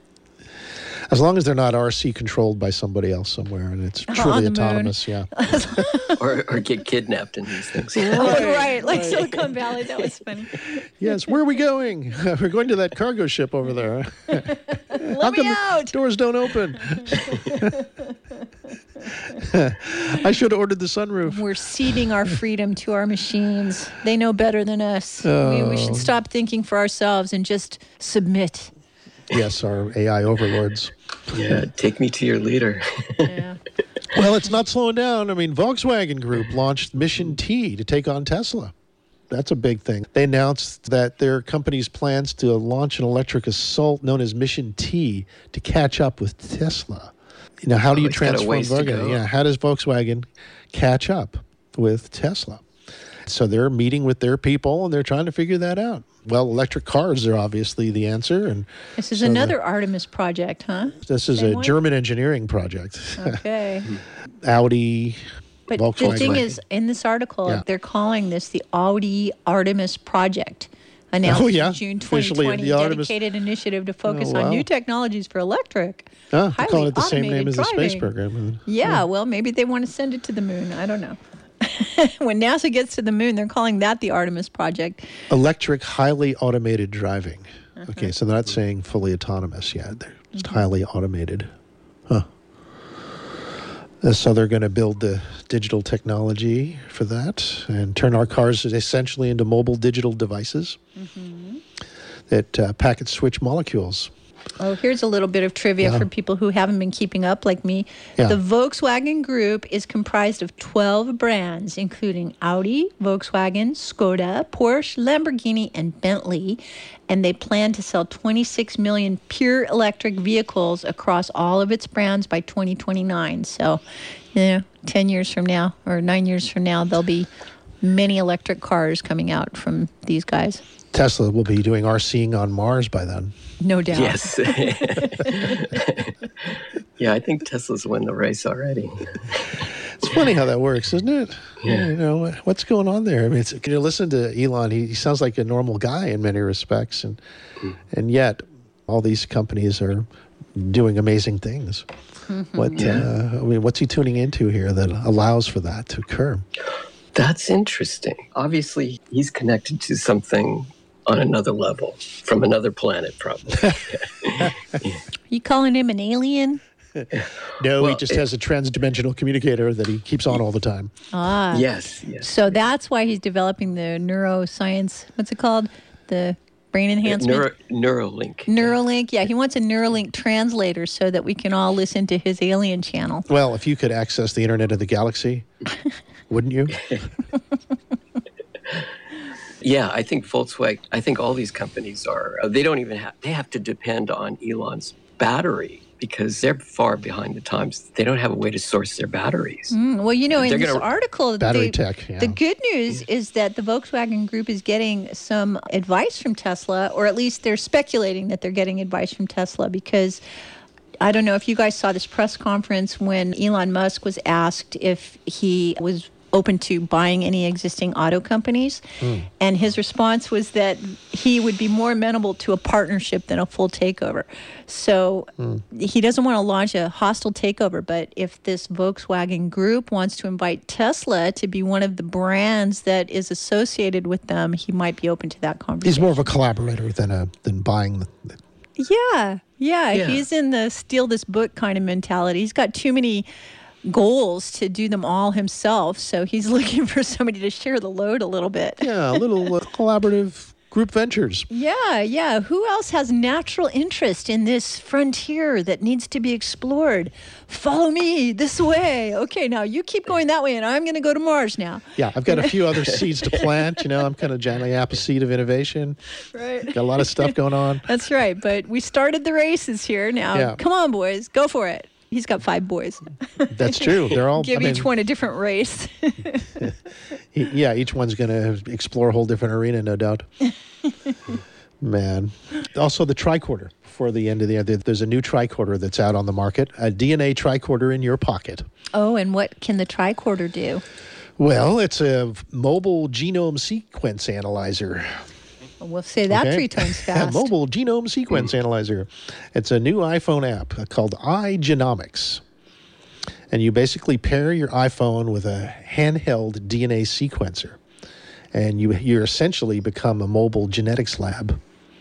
As long as they're not R C controlled by somebody else somewhere and it's On truly the moon. autonomous, yeah. or, or get kidnapped in these things. Oh, right, like Silicon Valley. That was funny. Yes, where are we going? We're going to that cargo ship over there. Let How me come the out. doors don't open? I should have ordered the sunroof. We're ceding our freedom to our machines. They know better than us. We, we should stop thinking for ourselves and just submit. Yes, our A I overlords. Yeah, take me to your leader. Yeah. Well, it's not slowing down. I mean, Volkswagen Group launched Mission T to take on Tesla. That's a big thing. They announced that their company's plans to launch an electric assault known as Mission T to catch up with Tesla. You know, how do Oh, you it's got a transform ways to Volkswagen? go. Yeah, how does Volkswagen catch up with Tesla? So they're meeting with their people and they're trying to figure that out. Well, electric cars are obviously the answer, and This is So the- another Artemis project, huh? this is Same a one? German engineering project. Okay. Audi, But Volkswagen. the thing is, in this article, Yeah. they're calling this the Audi Artemis Project. Announced Oh, yeah. in June Officially, twenty twenty, the Artemis- dedicated initiative to focus Oh, wow. on new technologies for electric. Huh, they highly call it the same name automated as the space driving. program. Yeah, well, maybe they want to send it to the moon. I don't know. When NASA gets to the moon, they're calling that the Artemis Project. Electric, highly automated driving. Uh-huh. Okay, so they're not saying fully autonomous yet. They're just highly automated. Huh. Uh, So they're going to build the digital technology for that and turn our cars essentially into mobile digital devices that uh, packet switch molecules. Oh, here's a little bit of trivia Yeah. for people who haven't been keeping up like me. Yeah. The Volkswagen Group is comprised of twelve brands, including Audi, Volkswagen, Skoda, Porsche, Lamborghini, and Bentley. And they plan to sell twenty-six million pure electric vehicles across all of its brands by twenty twenty-nine. So, you know, ten years from now or nine years from now, there'll be many electric cars coming out from these guys. Tesla will be doing RCing on Mars by then. No doubt. Yes. Yeah, I think Tesla's won the race already. It's funny how that works, isn't it? Yeah. You know, what's going on there? I mean, it's, can you listen to Elon? He, he sounds like a normal guy in many respects. And, and yet, all these companies are doing amazing things. What uh, I mean, what's he tuning into here that allows for that to occur? That's interesting. Obviously, he's connected to something on another level, from another planet, probably. You calling him an alien? No, Well, he just it- has a transdimensional communicator that he keeps on all the time. Ah. Yes, yes. So that's why he's developing the neuroscience. What's it called? The brain enhancement? Neuro, Neuralink. Neuralink. Yeah, he wants a Neuralink translator so that we can all listen to his alien channel. Well, if you could access the internet of the galaxy, wouldn't you? Yeah, I think Volkswagen, I think all these companies are, uh, they don't even have, they have to depend on Elon's battery because they're far behind the times. They don't have a way to source their batteries. Mm, well, you know, in They're this gonna- article, Battery they- tech, yeah. the good news is that the Volkswagen Group is getting some advice from Tesla, or at least they're speculating that they're getting advice from Tesla because I don't know if you guys saw this press conference when Elon Musk was asked if he was open to buying any existing auto companies. Mm. And his response was that he would be more amenable to a partnership than a full takeover. So Mm. he doesn't want to launch a hostile takeover, but if this Volkswagen Group wants to invite Tesla to be one of the brands that is associated with them, he might be open to that conversation. He's more of a collaborator than a than buying the, the Yeah, yeah, Yeah. he's in the steal this book kind of mentality. He's got too many goals to do them all himself, so he's looking for somebody to share the load a little bit. yeah, little uh, collaborative group ventures. Yeah, yeah. Who else has natural interest in this frontier that needs to be explored? Follow me this way. Okay, now you keep going that way, and I'm going to go to Mars now. Yeah, I've got a few other seeds to plant. You know, I'm kind of Johnny Appleseed of innovation. Right. Got a lot of stuff going on. That's right. But we started the races here. Now, Yeah. come on, boys, go for it. He's got five boys. That's true. They're all. Give I each mean, one a different race. he- yeah, each one's going to explore a whole different arena, no doubt. Man. Also, the tricorder for the end of the year. There's a new tricorder that's out on the market, a D N A tricorder in your pocket. Oh, and what can the tricorder do? Well, it's a mobile genome sequence analyzer. We'll say that Okay? three times fast. Mobile genome sequence analyzer. It's a new iPhone app called iGenomics. And you basically pair your iPhone with a handheld D N A sequencer. And you you essentially become a mobile genetics lab.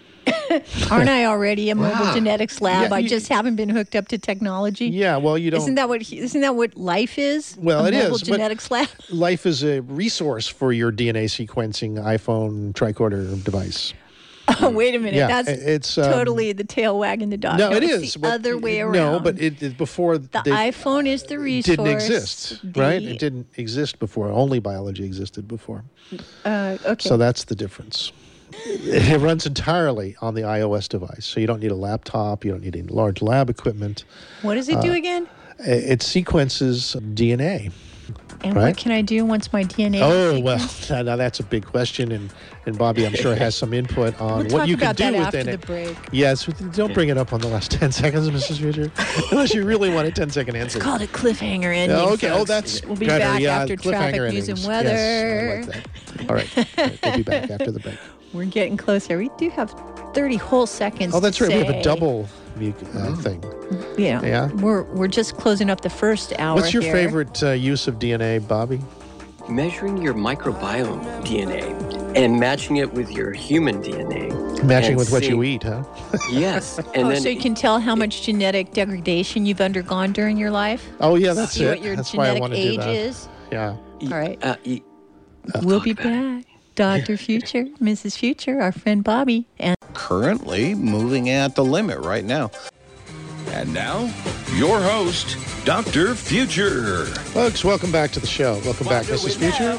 Aren't I already a mobile Wow. genetics lab? Yeah, I you- just haven't been hooked up to technology. Yeah, well, you don't. Isn't that what he, isn't that what life is? Well, a it mobile is, but- genetics lab. Life is a resource for your D N A sequencing iPhone tricorder device. Oh, wait a minute. Yeah, That's it's um, totally the tail wagging the dog. No, it it's is the but- other way around. No, but it, it before the they iPhone is the resource. didn't exist, The- right? It didn't exist before. Only biology existed before. Uh, okay. So that's the difference. It runs entirely on the iOS device, so you don't need a laptop. You don't need any large lab equipment. what does it uh, do again? It it sequences D N A. And right. what can I do once my D N A? Oh is well, sequenced? now that's a big question, and, and Bobby, I'm sure, has some input on We'll what talk you can about do that with after D N A. the break. Yes, don't bring it up on the last ten seconds, Missus Future, unless you really want a ten second answer. Called a cliffhanger ending. Oh, okay. Oh, folks. that's We'll be better. back Yeah, after cliffhanger traffic news and endings. weather. Yes, I like that. All right, All right, we'll be back after the break. We're getting closer. We do have thirty whole seconds. Oh, that's to right. We have a say. double mu- uh, thing. You know, Yeah. We're we're just closing up the first hour. What's your here. favorite uh, use of D N A, Bobby? Measuring your microbiome D N A and matching it with your human D N A. Matching and with what you seeing- eat, huh? Yes. And Oh, then so you can tell how much genetic degradation you've undergone during your life. Oh, yeah, that's See it. what your That's why I genetic want to do age that. is. Yeah. y- All right. uh, y- We'll talk be about it. back. Doctor Future, Missus Future, our friend Bobby, and Currently moving at the limit right now. And now, your host, Doctor Future. Folks, welcome back to the show. Welcome back, Missus Future.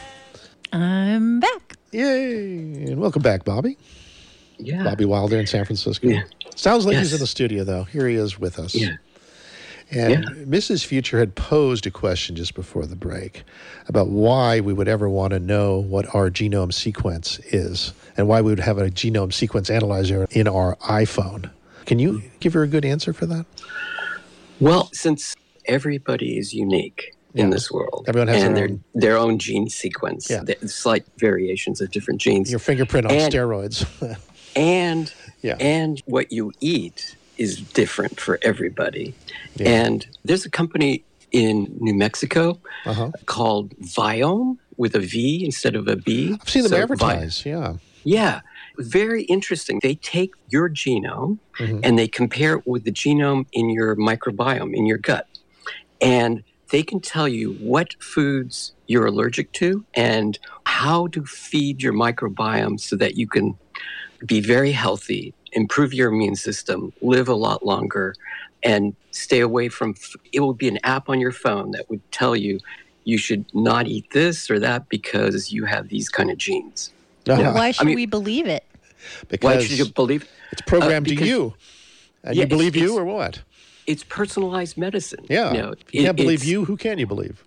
I'm back. Yay. And welcome back, Bobby. Yeah. Bobby Wilder in San Francisco. Yeah. Sounds like he's Yes. in the studio, though. Here he is with us. Yeah. And Yeah. Missus Future had posed a question just before the break about why we would ever want to know what our genome sequence is and why we would have a genome sequence analyzer in our iPhone. Can you give her a good answer for that? Well, since everybody is unique in Yeah. this world, Everyone has and their their own- their own gene sequence, Yeah. the slight variations of different genes, Your fingerprint on And- steroids. and Yeah. and what you eat is different for everybody. Yeah. And there's a company in New Mexico Uh-huh. called Viome with a V instead of a B. I've seen them So Vi- advertise. Yeah. yeah, very interesting. They take your genome Mhm. and they compare it with the genome in your microbiome, in your gut. And they can tell you what foods you're allergic to and how to feed your microbiome so that you can be very healthy, improve your immune system, live a lot longer, and stay away from. F- it will be an app on your phone that would tell you you should not eat this or that because you have these kind of genes. Uh-huh. Why should mean- we believe it? Because Why should you believe? it's programmed Uh, to because- you. And Yeah, you believe it's- you it's- or what? It's personalized medicine. Yeah. You know, if you can't it- believe it's- you, who can you believe?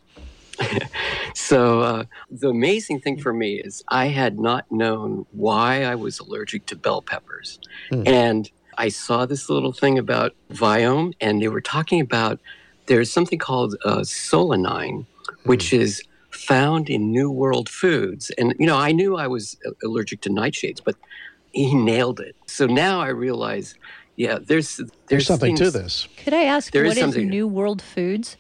So uh, the amazing thing for me is I had not known why I was allergic to bell peppers. Hmm. And I saw this little thing about Viome, and they were talking about there's something called uh, solanine, which is found in New World foods. And, you know, I knew I was allergic to nightshades, but he nailed it. So now I realize, yeah, there's there's, There's something to things- this. Could I ask There is what is something- New World Foods?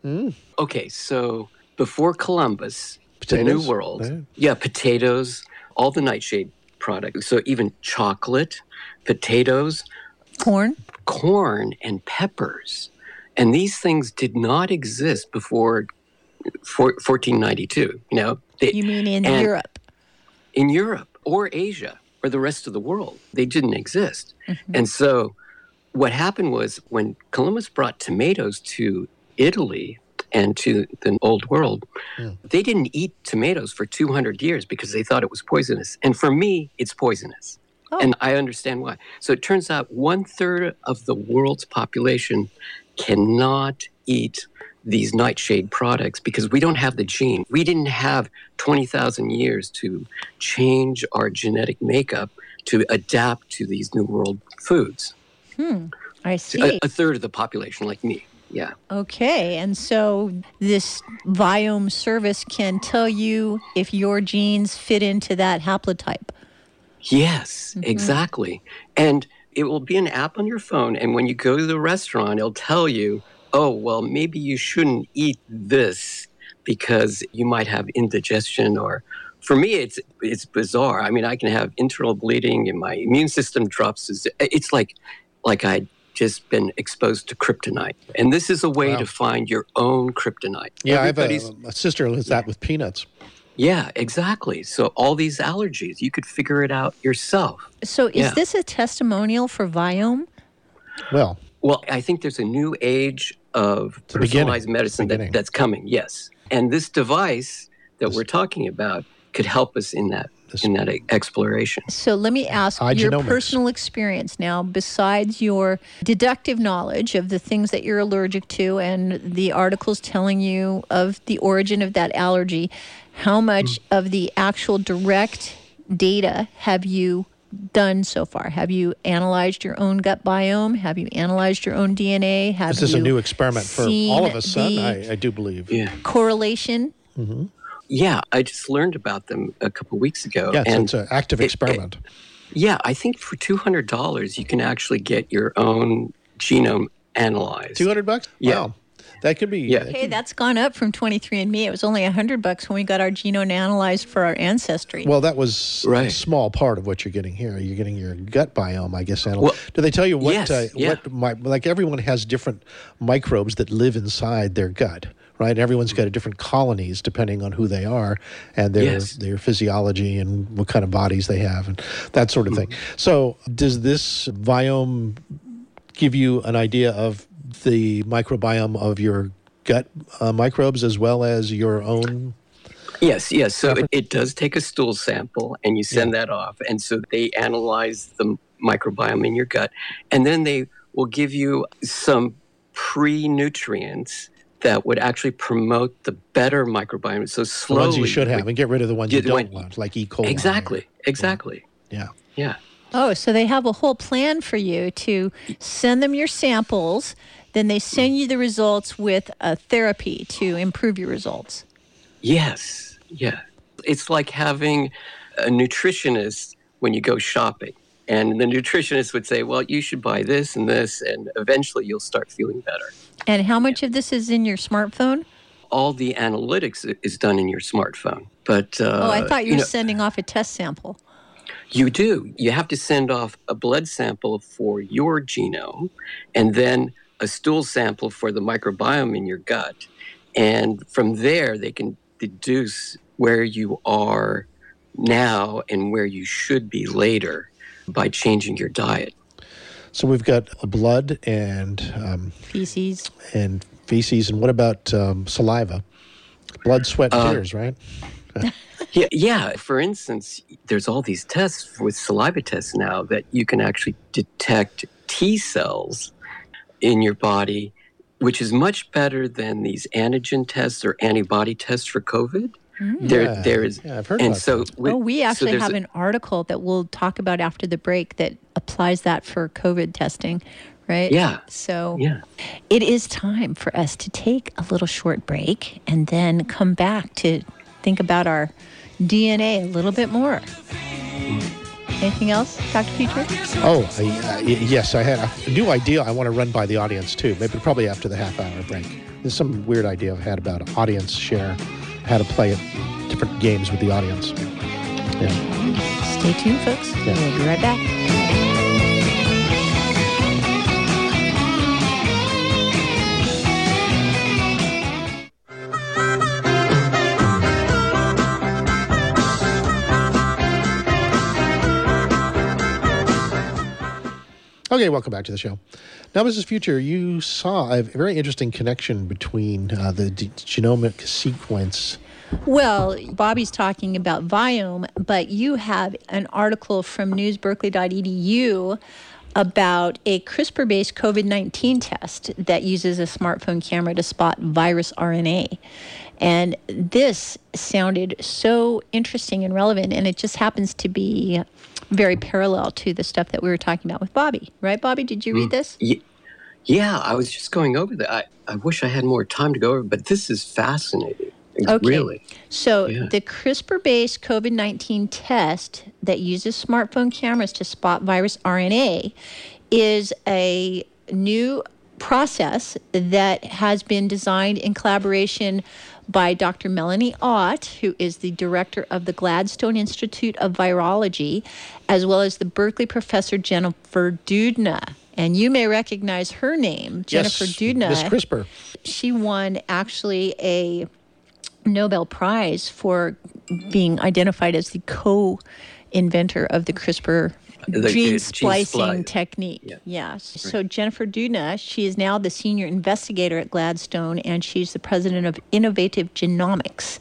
Okay, so before Columbus, the Potatoes? New World, Yeah. yeah, potatoes, all the nightshade products. So even chocolate, potatoes, Corn? corn, and peppers. And these things did not exist before four, fourteen ninety-two. You know, they, You mean in and- Europe? in Europe or Asia or the rest of the world. They didn't exist. And so what happened was when Columbus brought tomatoes to Italy and to the old world, they didn't eat tomatoes for two hundred years because they thought it was poisonous. And for me, it's poisonous. Oh. And I understand why. So it turns out one third of the world's population cannot eat these nightshade products because we don't have the gene. We didn't have twenty thousand years to change our genetic makeup to adapt to these new world foods. I see. A, a third of the population, like me. Yeah. Okay, and so this Viome service can tell you if your genes fit into that haplotype. Yes, exactly. And it will be an app on your phone. And when you go to the restaurant, it'll tell you, oh, well, maybe you shouldn't eat this because you might have indigestion. Or for me, it's it's bizarre. I mean, I can have internal bleeding and my immune system drops. It's like like I'd just been exposed to kryptonite. And this is a way Wow. to find your own kryptonite. Yeah, I have Everybody's- a, a sister who has that with peanuts. Yeah, exactly. So all these allergies, you could figure it out yourself. So is Yeah. this a testimonial for Viome? Well, Well, I think there's a new age of the beginning. personalized medicine Beginning. that, that's coming. Yes, and this device that we're talking about could help us in that This- in that e- exploration. So let me ask your iGenomics. personal experience now, besides your deductive knowledge of the things that you're allergic to and the articles telling you of the origin of that allergy, how much of the actual direct data have you done so far? Have you analyzed your own gut biome? Have you analyzed your own D N A? Have this is a you new experiment for seen all of us, son, the I, I do believe. Yeah, correlation? yeah. I just learned about them a couple weeks ago. Yeah, so and it's an active it- experiment. yeah, I think for two hundred dollars you can actually get your own genome analyzed. two hundred bucks? Yeah. Wow. That could be. Yeah. that Hey, could- that's gone up from twenty-three and me. It was only one hundred bucks when we got our genome analyzed for our ancestry. Well, that was a Right. small part of what you're getting here. You're getting your gut biome, I guess. Anal- Well, Do they tell you what? yes, uh, yeah. What? Mi- like everyone has different microbes that live inside their gut, right? Everyone's got a different colonies depending on who they are and their Yes. their physiology and what kind of bodies they have and that sort of thing. So, does this biome give you an idea of the microbiome of your gut uh, microbes as well as your own? Yes, yes. So it, it does take a stool sample and you send that off. And so they analyze the microbiome in your gut. And then they will give you some pre-nutrients that would actually promote the better microbiome. So The slowly. ones you should have and get rid of the ones Yeah, you the don't one- want, like E. coli. Exactly, exactly. Yeah. Yeah. Oh, so they have a whole plan for you to send them your samples, then they send you the results with a therapy to improve your results. Yes, yeah. It's like having a nutritionist when you go shopping. And the nutritionist would say, well, you should buy this and this, and eventually you'll start feeling better. And how much of this is in your smartphone? All the analytics is done in your smartphone. But uh, oh, I thought you were you know, sending off a test sample. You do. You have to send off a blood sample for your genome and then a stool sample for the microbiome in your gut. And from there, they can deduce where you are now and where you should be later by changing your diet. So we've got blood and um, feces and feces. And what about um, saliva? Blood, sweat, and Uh, tears, right? Yeah, yeah. For instance, there's all these tests with saliva tests now that you can actually detect T cells in your body, which is much better than these antigen tests or antibody tests for COVID. Mm. There, Yeah, there is, yeah, I've heard and about so that. with- oh, we so actually there's have a- an article that we'll talk about after the break that applies that for COVID testing, right? Yeah. So Yeah. it is time for us to take a little short break and then come back to think about our D N A a little bit more. Anything else, Doctor Future? Oh, I, uh, y- yes, I had a new idea I want to run by the audience, too. Maybe probably after the half-hour break. There's some weird idea I've had about audience share, how to play it, different games with the audience. Yeah. Stay tuned, folks. Yeah. We'll be right back. Okay, welcome back to the show. Now, Missus Future, you saw a very interesting connection between uh, the d- genomic sequence. Well, Bobby's talking about Viome, but you have an article from news berkeley dot e d u about a CRISPR-based COVID nineteen test that uses a smartphone camera to spot virus R N A. And this sounded so interesting and relevant, and it just happens to be very parallel to the stuff that we were talking about with Bobby. Right, Bobby? Did you read this? Ye- Yeah, I was just going over that. I, I wish I had more time to go over, but this is fascinating. Okay. Really. So Yeah. the CRISPR-based COVID nineteen test that uses smartphone cameras to spot virus R N A is a new process that has been designed in collaboration by Doctor Melanie Ott, who is the director of the Gladstone Institute of Virology, as well as the Berkeley professor Jennifer Doudna. And you may recognize her name, Jennifer yes, Doudna. Miss CRISPR. She won actually a Nobel Prize for being identified as the co-inventor of the CRISPR The- the gene gene splicing splice. technique. Yeah. Yes. So Jennifer Doudna, she is now the senior investigator at Gladstone, and she's the president of Innovative Genomics.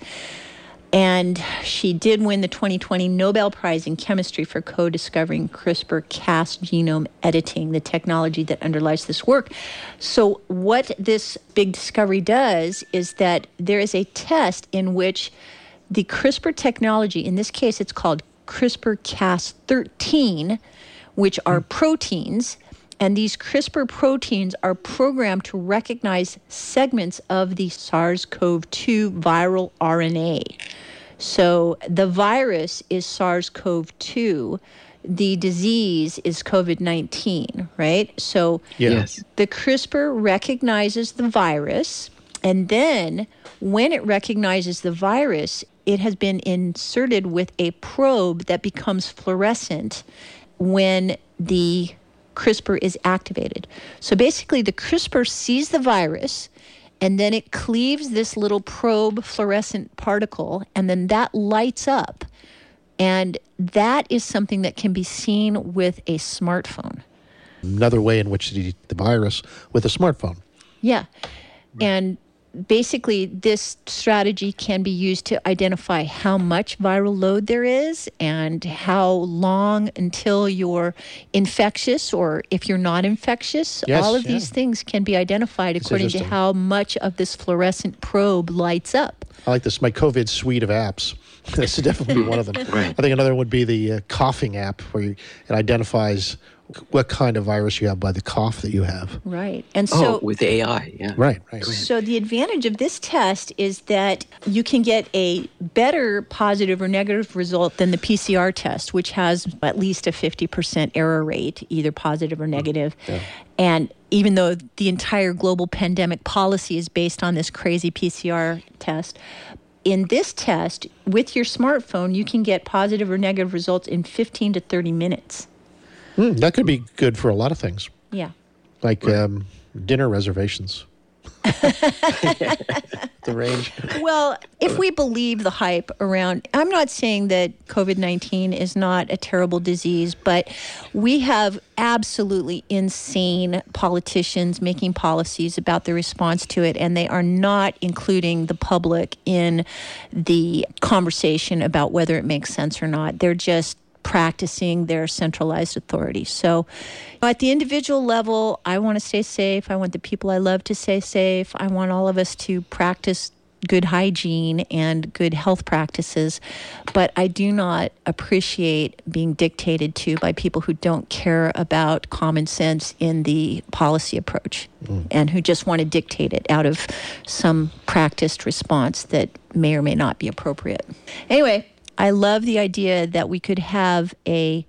And she did win the twenty twenty Nobel Prize in Chemistry for co-discovering CRISPR-Cas genome editing, the technology that underlies this work. So what this big discovery does is that there is a test in which the CRISPR technology, in this case it's called CRISPR-Cas thirteen, which are proteins, and these CRISPR proteins are programmed to recognize segments of the SARS-CoV two viral R N A. So the virus is SARS-CoV two. The disease is COVID nineteen, right? So Yeah. Yes. the CRISPR recognizes the virus, and then when it recognizes the virus, it has been inserted with a probe that becomes fluorescent when the CRISPR is activated. So basically, the CRISPR sees the virus, and then it cleaves this little probe fluorescent particle, and then that lights up. And that is something that can be seen with a smartphone. Another way in which to detect the virus with a smartphone. Yeah. And basically, this strategy can be used to identify how much viral load there is and how long until you're infectious or if you're not infectious. Yes, All of yeah. these things can be identified It's according to interesting. how much of this fluorescent probe lights up. I like this, my COVID suite of apps. This is definitely one of them. Right. I think another would be the uh, coughing app, where you, it identifies what kind of virus you have by the cough that you have. Right. And Oh, so with A I, yeah. Right, right. So the advantage of this test is that you can get a better positive or negative result than the P C R test, which has at least a fifty percent error rate, either positive or negative. Yeah. And even though the entire global pandemic policy is based on this crazy P C R test, in this test, with your smartphone, you can get positive or negative results in fifteen to thirty minutes. Mm, that could be good for a lot of things, Yeah. like right. um, dinner reservations. The range. Well, if we believe the hype around, I'm not saying that COVID nineteen is not a terrible disease, but we have absolutely insane politicians making policies about the response to it, and they are not including the public in the conversation about whether it makes sense or not. They're just practicing their centralized authority. So at the individual level, I want to stay safe. I want the people I love to stay safe. I want all of us to practice good hygiene and good health practices. But I do not appreciate being dictated to by people who don't care about common sense in the policy approach mm. and who just want to dictate it out of some practiced response that may or may not be appropriate. Anyway, I love the idea that we could have a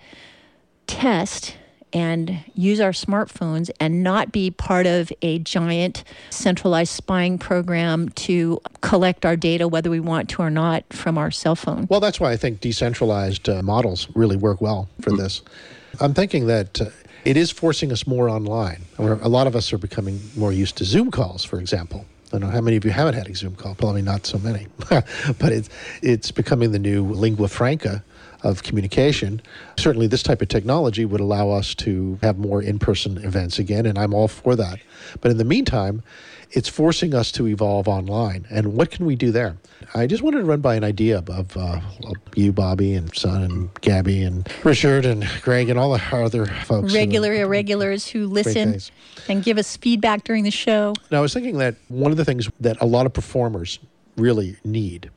test and use our smartphones and not be part of a giant centralized spying program to collect our data, whether we want to or not, from our cell phone. Well, that's why I think decentralized uh, models really work well for mm-hmm. this. I'm thinking that uh, it is forcing us more online. A lot of us are becoming more used to Zoom calls, for example. I don't know how many of you haven't had a Zoom call. Probably not so many. But it's it's becoming the new lingua franca of communication. Certainly this type of technology would allow us to have more in-person events again, and I'm all for that. But in the meantime, it's forcing us to evolve online. And what can we do there? I just wanted to run by an idea of, uh, of you, Bobby, and Son, and Gabby, and Richard, and Greg, and all the other folks. Regular who, irregulars who listen and give us feedback during the show. Now, I was thinking that one of the things that a lot of performers really need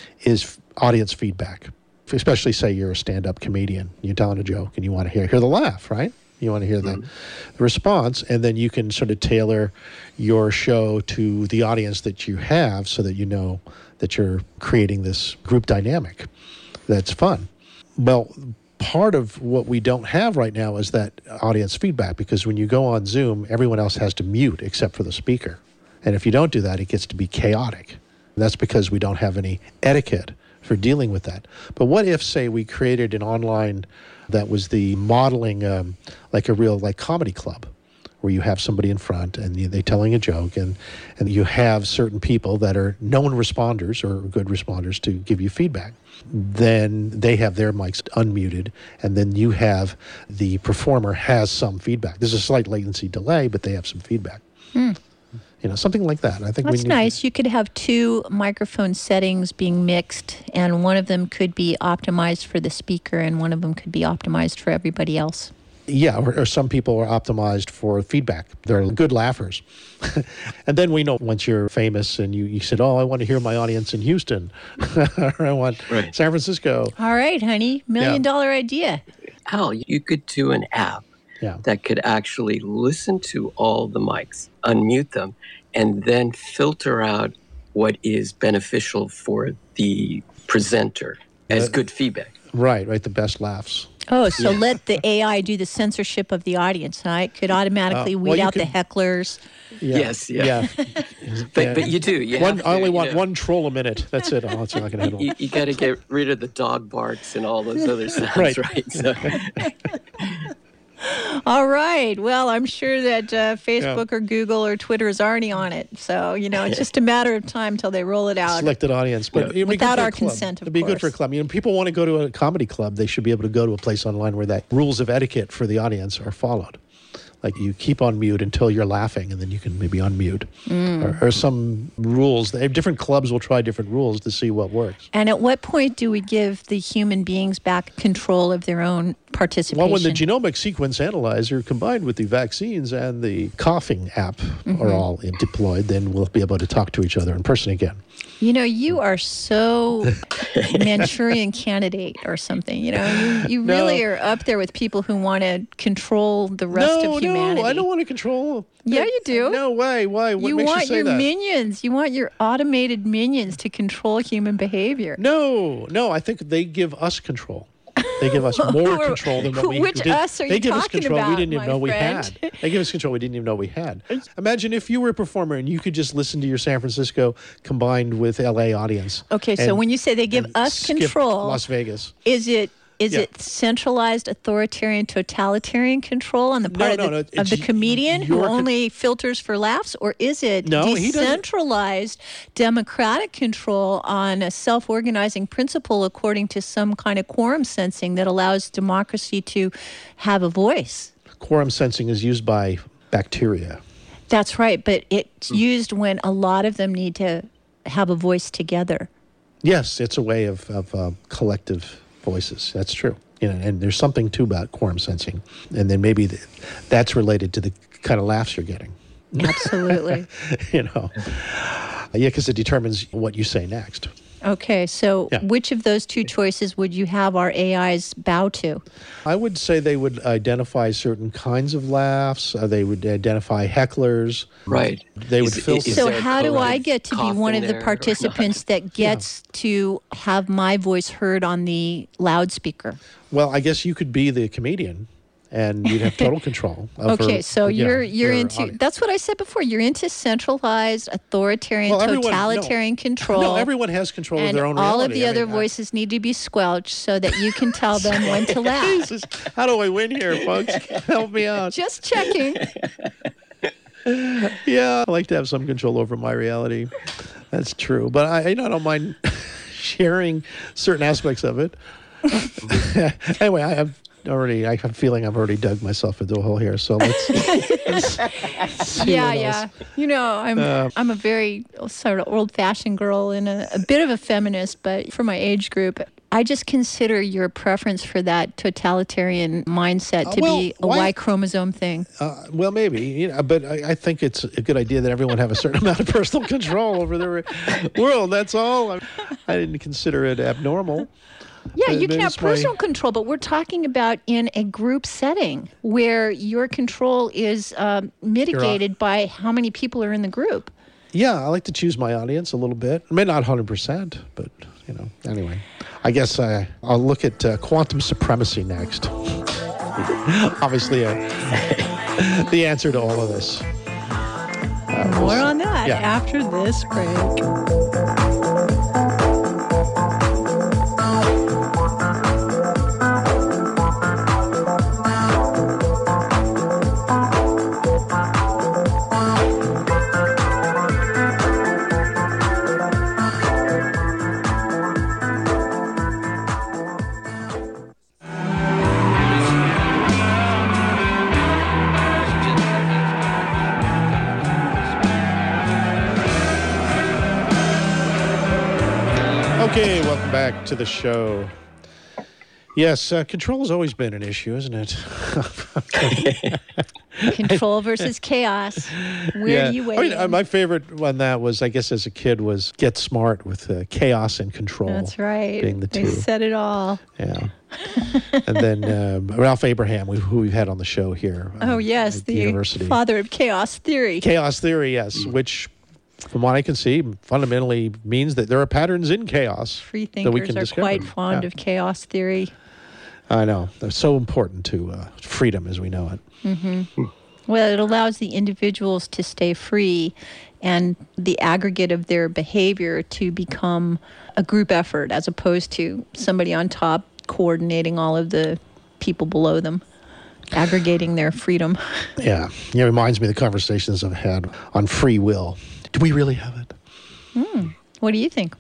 is audience feedback. Especially, say you're a stand-up comedian, you're telling a joke, and you want to hear hear the laugh, right? You want to hear the, the response, and then you can sort of tailor your show to the audience that you have so that you know that you're creating this group dynamic that's fun. Well, part of what we don't have right now is that audience feedback, because when you go on Zoom, everyone else has to mute except for the speaker. And if you don't do that, it gets to be chaotic. And that's because we don't have any etiquette for dealing with that. But what if, say, we created an online that was the modeling, um, like a real like comedy club, where you have somebody in front and they're telling a joke, and, and you have certain people that are known responders or good responders to give you feedback. Then they have their mics unmuted, and then you have the performer has some feedback. There's a slight latency delay, but they have some feedback. Hmm. You know, something like that. I think that's we need nice. To... You could have two microphone settings being mixed, and one of them could be optimized for the speaker, and one of them could be optimized for everybody else. Yeah, or, or some people are optimized for feedback. They're good laughers. And then we know once you're famous and you, you said, oh, I want to hear my audience in Houston, or I want right. San Francisco. All right, honey, million yeah. dollar idea. Al, you could do an app yeah. that could actually listen to all the mics, unmute them, and then filter out what is beneficial for the presenter as uh, good feedback. Right, right, the best laughs. Oh, so yeah. let the A I do the censorship of the audience, huh? It could automatically uh, weed well, out could, the hecklers. Yeah. Yes, yeah. yeah. but, yeah. but you do. You one, to, I only want know. one troll a minute. That's it. Oh, that's not going to handle. You, you got to get rid of the dog barks and all those other sounds, right? right? So. All right. Well, I'm sure that uh, Facebook yeah. or Google or Twitter is already on it. So, you know, it's just a matter of time till they roll it out. Selected audience. But yeah. Without our consent, of It'd be course. good for a club. You know, people want to go to a comedy club. They should be able to go to a place online where that rules of etiquette for the audience are followed. Like you keep on mute until you're laughing, and then you can maybe unmute. Mm. Or, or some rules. They have different clubs will try different rules to see what works. And at what point do we give the human beings back control of their own participation? Well, when the genomic sequence analyzer combined with the vaccines and the coughing app Mm-hmm. are all deployed, then we'll be able to talk to each other in person again. You know, you are so Manchurian candidate or something. You know, you, you No. really are up there with people who want to control the rest no, of humanity. no, I don't want to control. Yeah, you do. No way. Why? What you makes want you say your that? minions. You want your automated minions to control human behavior. No, no. I think they give us control. They give us more Who are- control than what who- we which did. us are they you give us talking control we about, didn't even my know we friend? had. They give us control we didn't even know we had. Imagine if you were a performer and you could just listen to your San Francisco combined with L A audience. Okay, so and- when you say they give and us skip control, Las Vegas. is it is Yeah. it centralized, authoritarian, totalitarian control on the No, part of, no, the, no, of it's the y- comedian who your con- only filters for laughs, or is it No, he doesn't- decentralized, democratic control on a self-organizing principle according to some kind of quorum sensing that allows democracy to have a voice? Quorum sensing is used by bacteria. That's right, but it's used when a lot of them need to have a voice together. Yes, it's a way of, of uh, collective voices. That's true. You know, and there's something too about quorum sensing, and then maybe th- that's related to the kind of laughs you're getting. Absolutely. you know, yeah, because it determines what you say next. Okay, so Yeah. which of those two choices would you have our A Is bow to? I would say they would identify certain kinds of laughs. Uh, they would identify hecklers. Right. They would Is- filter. is So there a how do code I of get to be cough one in of the there or participants that gets to have my voice heard on the loudspeaker? Well, I guess you could be the comedian, and you'd have total control. Over, Okay, so you know, you're you're your into audience. that's what I said before. You're into centralized, authoritarian, Well, everyone- no. totalitarian control. No, everyone has control of and their own all reality. of the I other mean, I- voices need to be squelched so that you can tell them when to laugh. Jesus, how do I win here, folks? Help me out. Just checking. Yeah, I like to have some control over my reality. That's true, but I, you know, I don't mind sharing certain aspects of it. Anyway, I have already. I have a feeling I've already dug myself into a hole here. So let's. let's see Yeah, what yeah. else. You know, I'm Uh, I'm a very sort of old-fashioned girl and a, a bit of a feminist, but for my age group, I just consider your preference for that totalitarian mindset to Uh, well, be a why- Y chromosome thing. Uh, well, maybe, you know, but I, I think it's a good idea that everyone have a certain amount of personal control over their world. That's all. I, I didn't consider it abnormal. Yeah, Uh, you can have it's my- personal control, but we're talking about in a group setting where your control is um, mitigated by how many people are in the group. Yeah, I like to choose my audience a little bit. I mean, not one hundred percent, but, you know, anyway. I guess uh, I'll look at uh, quantum supremacy next. Obviously, uh, the answer to all of this. Uh, we'll More see. on that Yeah. after this break. Okay, welcome back to the show. Yes, uh, control has always been an issue, isn't it? Control versus chaos. Where do you weigh I mean, in? uh, my favorite one that was, I guess, as a kid, was Get Smart with uh, chaos and control. That's right. Being the They two. said it all. Yeah. And then um, Ralph Abraham, we- who we've had on the show here. Oh, um, yes, at the university. father of chaos theory. Chaos theory, yes, which, from what I can see, fundamentally means that there are patterns in chaos Free that we thinkers can are discover. quite fond Yeah. of chaos theory. I know. They're so important to uh, freedom as we know it. Well, it allows the individuals to stay free and the aggregate of their behavior to become a group effort as opposed to somebody on top coordinating all of the people below them, aggregating their freedom. Yeah. Yeah, it reminds me of the conversations I've had on free will. Do we really have it? What do you think?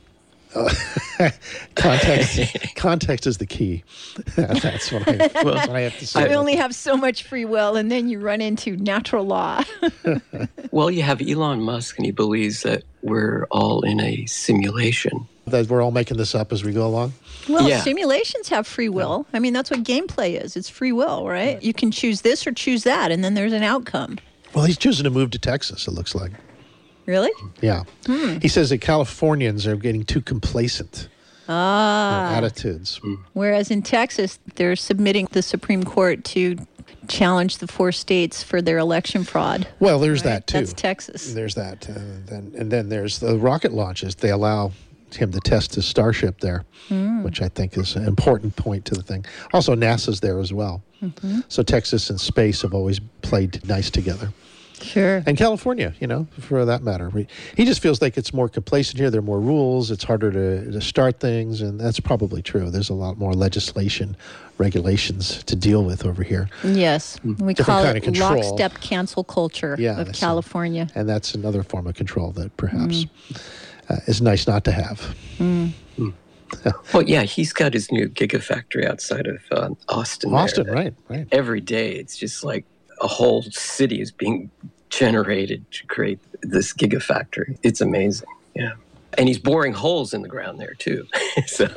context, context is the key. That's what I, that's what I have to say. We only have so much free will, and then you run into natural law. Well, you have Elon Musk, and he believes that we're all in a simulation. That we're all making this up as we go along? Well, Yeah. simulations have free will. I mean, that's what gameplay is. It's free will, right? You can choose this or choose that, and then there's an outcome. Well, he's choosing to move to Texas, it looks like. Really? Yeah. Hmm. He says that Californians are getting too complacent. Ah. Their attitudes. Whereas in Texas, they're submitting the Supreme Court to challenge the four states for their election fraud. Well, there's Right? that too. That's Texas. There's that. Uh, then, and then there's the rocket launches. They allow him to test his Starship there, Hmm. which I think is an important point to the thing. Also, NASA's there as well. Mm-hmm. So Texas and space have always played nice together. Sure. And California, you know, for that matter. We, he just feels like it's more complacent here. There are more rules. It's harder to, to start things, and that's probably true. There's a lot more legislation, regulations to deal with over here. Yes. We Different call kind it of control. lockstep cancel culture Yeah, of that's- California. And that's another form of control that perhaps uh, is nice not to have. Well, yeah, he's got his new gigafactory outside of um, Austin. there Austin, that right, right. Every day, it's just like a whole city is being generated to create this gigafactory. It's amazing. Yeah. And he's boring holes in the ground there, too. so,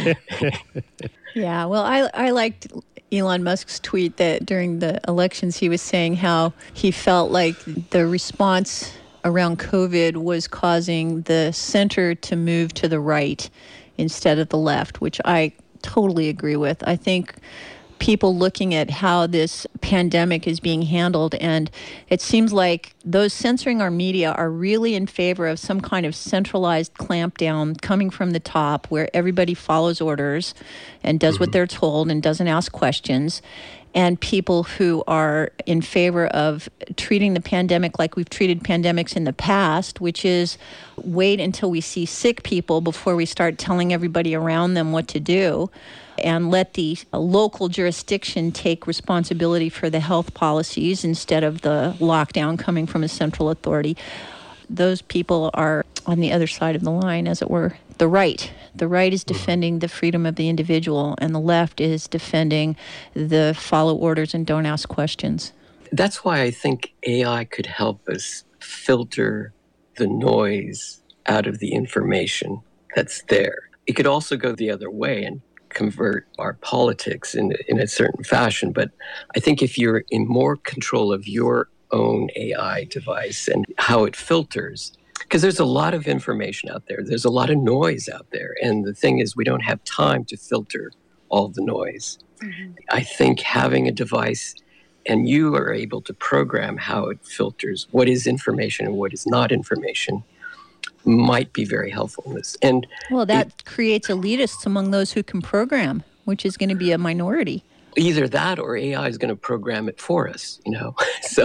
Yeah, well, I I liked Elon Musk's tweet that during the elections he was saying how he felt like the response around COVID was causing the center to move to the right instead of the left, which I totally agree with. I think people looking at how this pandemic is being handled, and it seems like those censoring our media are really in favor of some kind of centralized clampdown coming from the top where everybody follows orders and does what they're told and doesn't ask questions. And people who are in favor of treating the pandemic like we've treated pandemics in the past, which is wait until we see sick people before we start telling everybody around them what to do, and let the local jurisdiction take responsibility for the health policies instead of the lockdown coming from a central authority. Those people are on the other side of the line, as it were. The right. The right is defending the freedom of the individual, and the left is defending the follow orders and don't ask questions. that's why I think A I could help us filter the noise out of the information that's there. It could also go the other way and convert our politics in, in a certain fashion. But I think if you're in more control of your own A I device and how it filters, because there's a lot of information out there, there's a lot of noise out there. And the thing is, we don't have time to filter all the noise. Mm-hmm. I think having a device and you are able to program how it filters what is information and what is not information might be very helpful in this. And well, that it, creates elitists among those who can program, which is going to be a minority. Either that or A I is going to program it for us, you know. so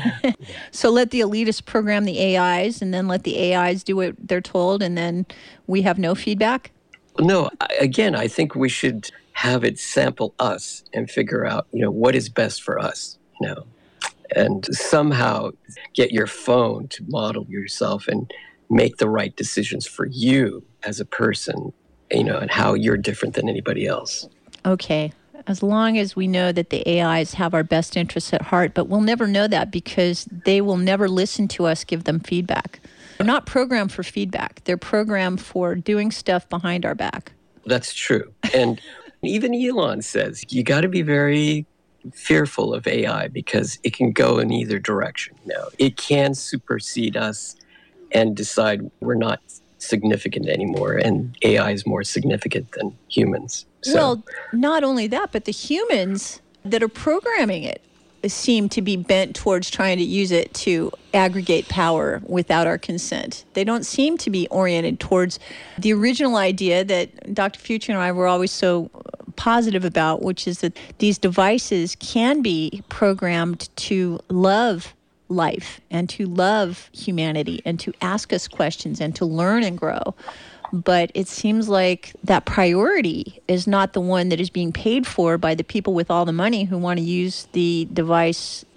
so let the elitists program the A Is and then let the A Is do what they're told, and then we have no feedback? No, I, again, I think we should have it sample us and figure out, you know, what is best for us, you know, and somehow get your phone to model yourself and make the right decisions for you as a person, you know, and how you're different than anybody else. Okay. As long as we know that the A Is have our best interests at heart, but we'll never know that because they will never listen to us give them feedback. They're not programmed for feedback. They're programmed for doing stuff behind our back. That's true. And even Elon says you got to be very fearful of A I because it can go in either direction. You know, it can supersede us and decide we're not significant anymore, and A I is more significant than humans. So. Well, not only that, but the humans that are programming it seem to be bent towards trying to use it to aggregate power without our consent. They don't seem to be oriented towards the original idea that Doctor Future and I were always so positive about, which is that these devices can be programmed to love life and to love humanity and to ask us questions and to learn and grow. But it seems like that priority is not the one that is being paid for by the people with all the money who want to use the device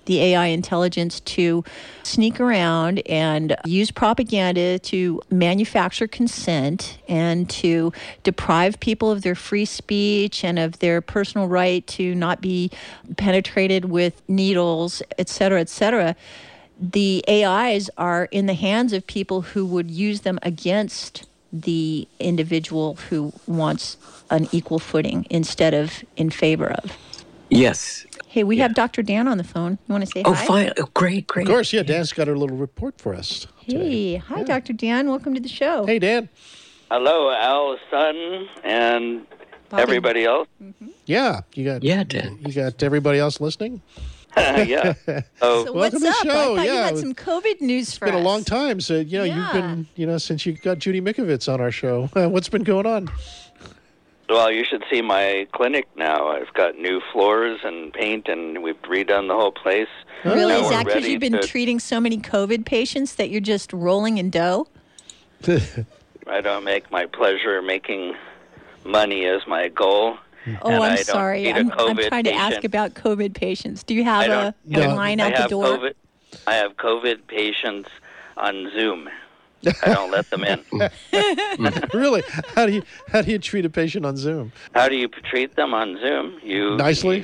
the A I intelligence to sneak around and use propaganda to manufacture consent and to deprive people of their free speech and of their personal right to not be penetrated with needles, et cetera, et cetera. The A Is are in the hands of people who would use them against the individual who wants an equal footing instead of in favor of. Yes. Hey, we Yeah. have Doctor Dan on the phone. You want to say Oh, hi? fine. Oh, great, great. Of course, yeah. Dan's got her little report for us. Hey, hi, Doctor Dan. Welcome to the show. Hey, Dan. Hello, Al, Sutton, and Bobby. everybody else. Yeah, you got. Yeah, Dan. You got everybody else listening. yeah. Oh, So Welcome what's to the up? show. I thought you Yeah, had it some COVID news for It's been us. a long time. So you know, Yeah. you've been, you know, since you got Judy Mikovits on our show. What's been going on? well, you should see my clinic now. I've got new floors and paint, and we've redone the whole place. Really? Now Is we're that because ready you've been to- treating so many COVID patients that you're just rolling in dough? I don't make my pleasure making money as my goal. Oh, And I I'm don't sorry. need a I'm, I'm COVID trying to ask patient. about COVID patients. Do you I have a, don't- a No. line I out the have door? COVID. I have COVID patients on Zoom. I don't let them in. Really? How do you how do you treat a patient on Zoom? How do you treat them on Zoom? You Nicely.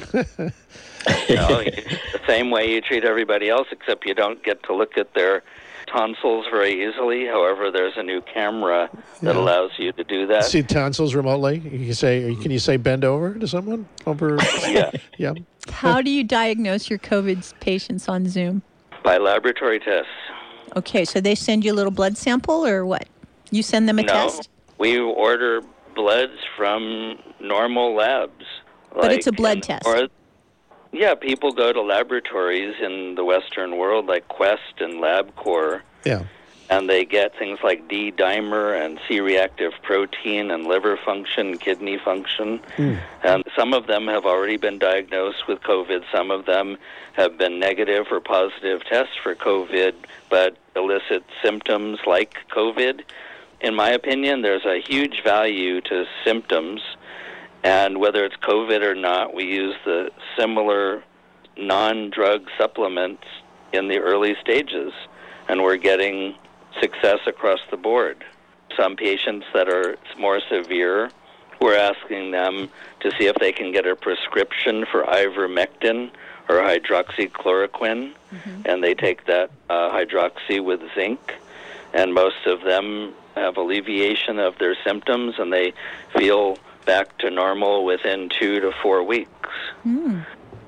You know, you- the same way you treat everybody else, except you don't get to look at their tonsils very easily. However, there's a new camera that Yeah. allows you to do that. See tonsils remotely. You can say, can you say bend over to someone over? Yeah, Yeah. How do you diagnose your COVID patients on Zoom? by laboratory tests. Okay, so they send you a little blood sample or what? You send them a No, test? we order bloods from normal labs. But it's a like blood in- test. Or, yeah, people go to laboratories in the Western world like Quest and LabCorp, Yeah. and they get things like D-dimer and C-reactive protein and liver function, kidney function. And some of them have already been diagnosed with COVID. Some of them have been negative or positive tests for COVID, but elicit symptoms like COVID. In my opinion, there's a huge value to symptoms. And whether it's COVID or not, we use the similar non-drug supplements in the early stages, and we're getting success across the board. Some patients that are more severe, we're asking them to see if they can get a prescription for ivermectin or hydroxychloroquine, and they take that uh, hydroxy with zinc, and most of them have alleviation of their symptoms, and they feel back to normal within two to four weeks. Yeah.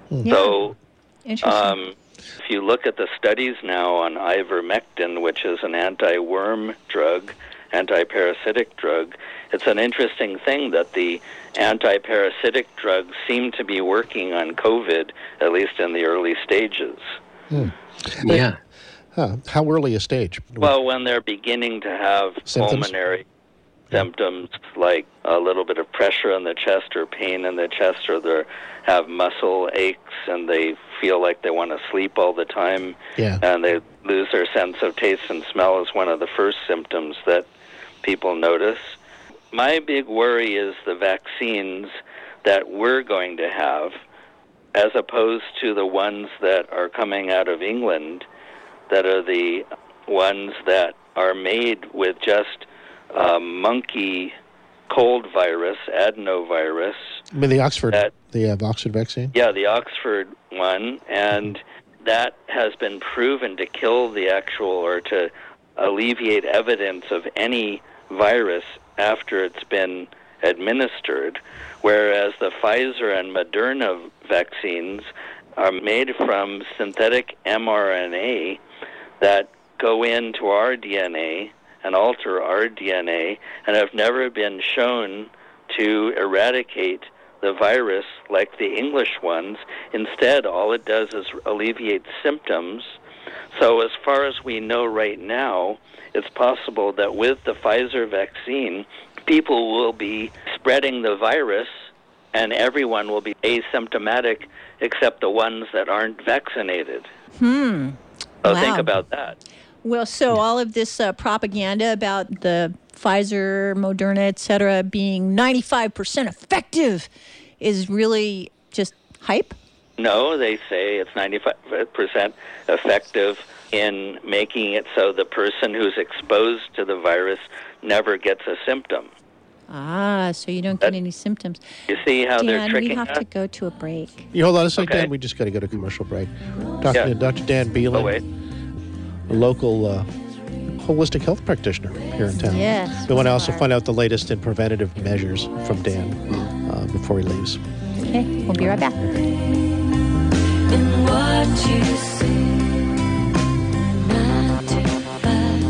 So Interesting. um, if you look at the studies now on ivermectin, which is an anti-worm drug, anti-parasitic drug, it's an interesting thing that the anti-parasitic drugs seem to be working on COVID, at least in the early stages. Yeah. Huh. How early a stage? Well, when they're beginning to have Symptoms? pulmonary symptoms like a little bit of pressure in the chest or pain in the chest, or they have muscle aches and they feel like they want to sleep all the time, Yeah. and they lose their sense of taste and smell is one of the first symptoms that people notice. My big worry is the vaccines that we're going to have, as opposed to the ones that are coming out of England, that are the ones that are made with just uh, monkey cold virus, adenovirus. I mean, the Oxford, That- the uh, Oxford vaccine. Yeah, the Oxford one, and that has been proven to kill the actual or to alleviate evidence of any virus after it's been administered, whereas the Pfizer and Moderna vaccines are made from synthetic mRNA that go into our D N A and alter our D N A and have never been shown to eradicate the virus like the English ones. Instead, all it does is alleviate symptoms. So as far as we know right now, it's possible that with the Pfizer vaccine, people will be spreading the virus and everyone will be asymptomatic except the ones that aren't vaccinated. Hmm. So Wow. think about that. Well, so all of this uh, propaganda about the Pfizer, Moderna, et cetera, being ninety-five percent effective is really just hype? No, they say it's ninety-five percent effective in making it so the person who's exposed to the virus never gets a symptom. Ah, so you don't get any symptoms. You see how they're Dan, tricking we have us? to go to a break. You hold on a second, Okay. Dan. We just got to go to commercial break. Doctor Yeah. Doctor Dan Beelan, Oh, wait. a local uh, holistic health practitioner here in town. Yes, We want to we also are. find out the latest in preventative measures from Dan uh, before he leaves. Okay, we'll be right back. And what you say, nine to five,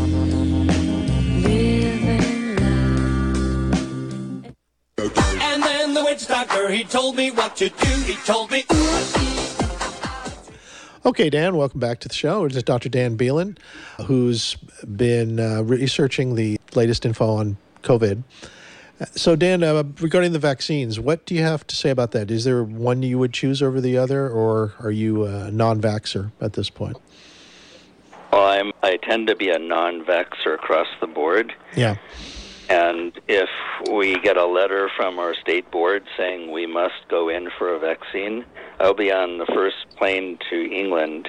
living life. And then the witch doctor, he told me what to do. He told me, Okay, Dan, welcome back to the show. This is Doctor Dan Beelan, who's been uh, researching the latest info on COVID. So, Dan, uh, regarding the vaccines, what do you have to say about that? Is there one you would choose over the other, or are you a non-vaxxer at this point? Well, I'm, I tend to be a non-vaxxer across the board. Yeah. And if we get a letter from our state board saying we must go in for a vaccine, I'll be on the first plane to England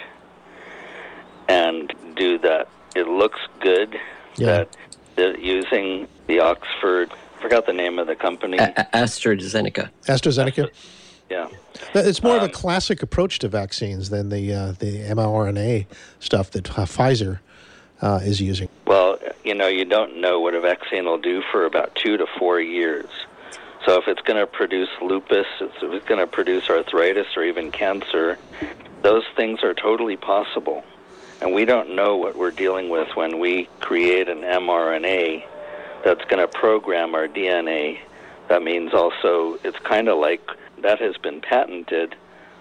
and do that. It looks good Yeah. that they're using the Oxford, I forgot the name of the company. A- A- AstraZeneca. AstraZeneca? Yeah. It's more of Um, a classic approach to vaccines than the uh, the mRNA stuff that uh, Pfizer uh, is using. Well, you know, you don't know what a vaccine will do for about two to four years. So if it's going to produce lupus, if it's going to produce arthritis or even cancer, those things are totally possible. And we don't know what we're dealing with when we create an mRNA that's going to program our D N A. That means also it's kind of like that has been patented.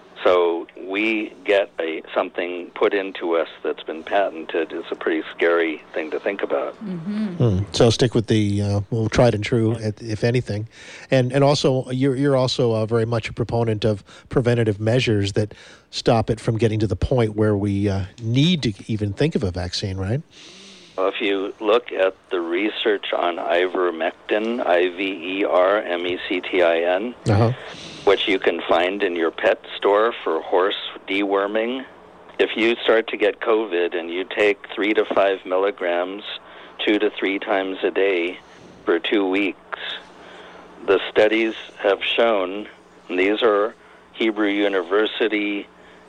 So we get a something put into us that's been patented. It's a pretty scary thing to think about. Hmm. So stick with the uh, well, tried and true, at- if anything, and and also you're you're also uh, very much a proponent of preventative measures that stop it from getting to the point where we uh, need to even think of a vaccine, right? Well, if you look at the research on ivermectin, I V E R M E C T I N, Uh-huh. which you can find in your pet store for horse deworming, if you start to get COVID and you take three to five milligrams two to three times a day for two weeks, the studies have shown, and these are Hebrew University,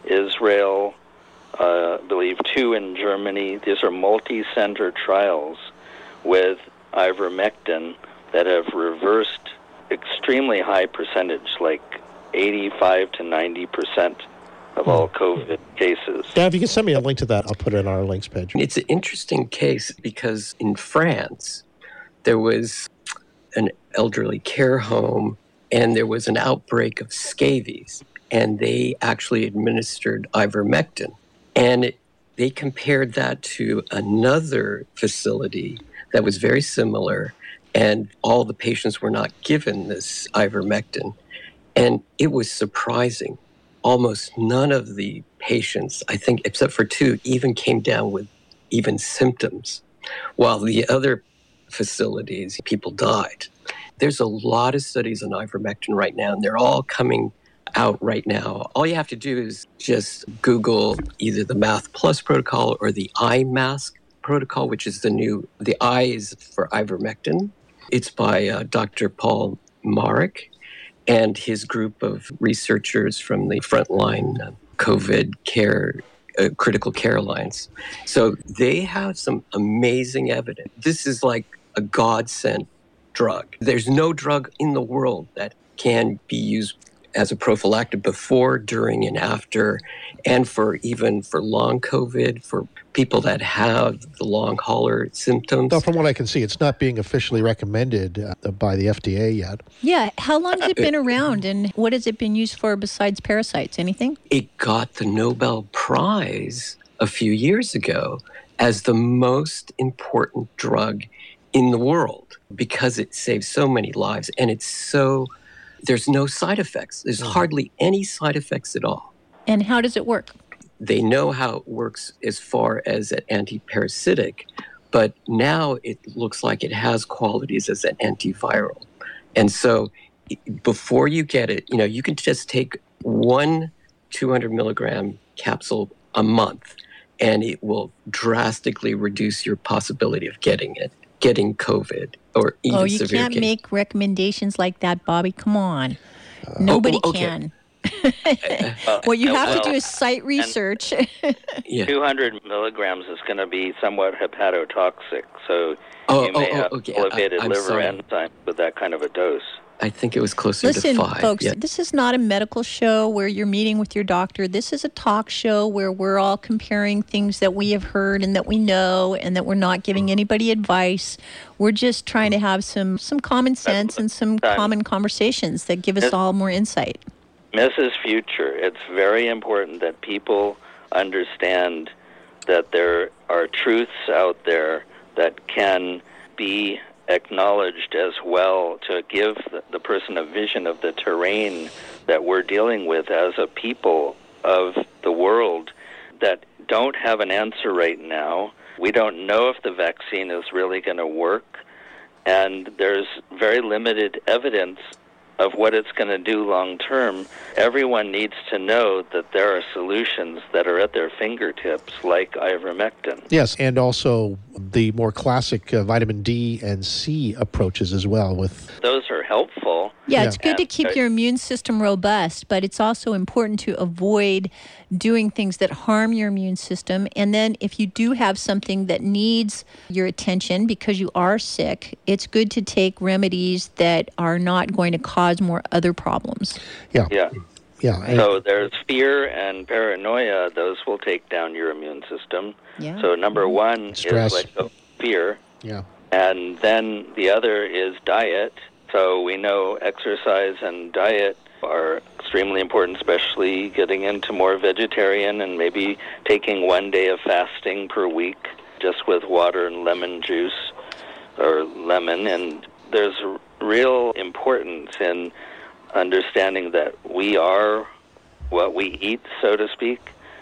Israel, uh, I believe two in Germany. These are multi-center trials with ivermectin that have reversed extremely high percentage, like eighty-five to ninety percent of all COVID cases. Dan, if you can send me a link to that, I'll put it on our links page. It's an interesting case because in France, there was an elderly care home and there was an outbreak of scabies, and they actually administered ivermectin. And it, they compared that to another facility that was very similar, and all the patients were not given this ivermectin. And it was surprising. Almost none of the patients, I think, except for two, even came down with even symptoms, while the other facilities, people died. There's a lot of studies on ivermectin right now, and they're all coming out right now. All you have to do is just Google either the Math Plus protocol or the I mask protocol, which is the new, the I is for ivermectin. It's by uh, Doctor Paul Marik and his group of researchers from the Frontline uh, COVID Care, uh, Critical Care Alliance. So they have some amazing evidence. This is like a godsend drug. There's no drug in the world that can be used as a prophylactic before, during, and after, and for even for long COVID, for people that have the long hauler symptoms. Though from what I can see, it's not being officially recommended uh, by the F D A yet. Yeah, how long has it been around, and what has it been used for besides parasites? Anything? It got the Nobel Prize a few years ago as the most important drug in the world because it saves so many lives, and it's so, there's no side effects. There's hardly any side effects at all. And how does it work? They know how it works as far as an anti-parasitic, but now it looks like it has qualities as an antiviral. And so i- before you get it, you know, you can just take one two hundred milligram capsule a month, and it will drastically reduce your possibility of getting it, getting COVID, or even Oh, you severe can't case. make recommendations like that, Bobby. Come on. Nobody oh, okay. can. What you have well, to do is cite research. Yeah. two hundred milligrams is going to be somewhat hepatotoxic, so Oh, you may oh, oh, have okay. elevated I- I'm liver sorry. enzymes with that kind of a dose. I think it was closer Listen, to five. folks, Yeah. this is not a medical show where you're meeting with your doctor. This is a talk show where we're all comparing things that we have heard and that we know, and that we're not giving anybody advice. We're just trying to have some, some common sense and some Done. common conversations that give us Yes. all more insight. Missus Future, it's very important that people understand that there are truths out there that can be acknowledged as well, to give the, the person a vision of the terrain that we're dealing with as a people of the world that don't have an answer right now. We don't know if the vaccine is really going to work, and there's very limited evidence of what it's going to do long term. Everyone needs to know that there are solutions that are at their fingertips, like ivermectin. Yes, and also the more classic uh, vitamin D and C approaches as well. With Those are helpful. Yeah, Yeah. it's good to keep And- your immune system robust, but it's also important to avoid doing things that harm your immune system. And then if you do have something that needs your attention because you are sick, it's good to take remedies that are not going to cause more other problems. yeah, Yeah. yeah, and- So there's fear and paranoia. Those will take down your immune system. Yeah. So number one Stress. is like oh, fear. yeah. And then the other is diet. So we know exercise and diet are extremely important, especially getting into more vegetarian and maybe taking one day of fasting per week just with water and lemon juice or lemon. And there's a real importance in understanding that we are what we eat, so to speak,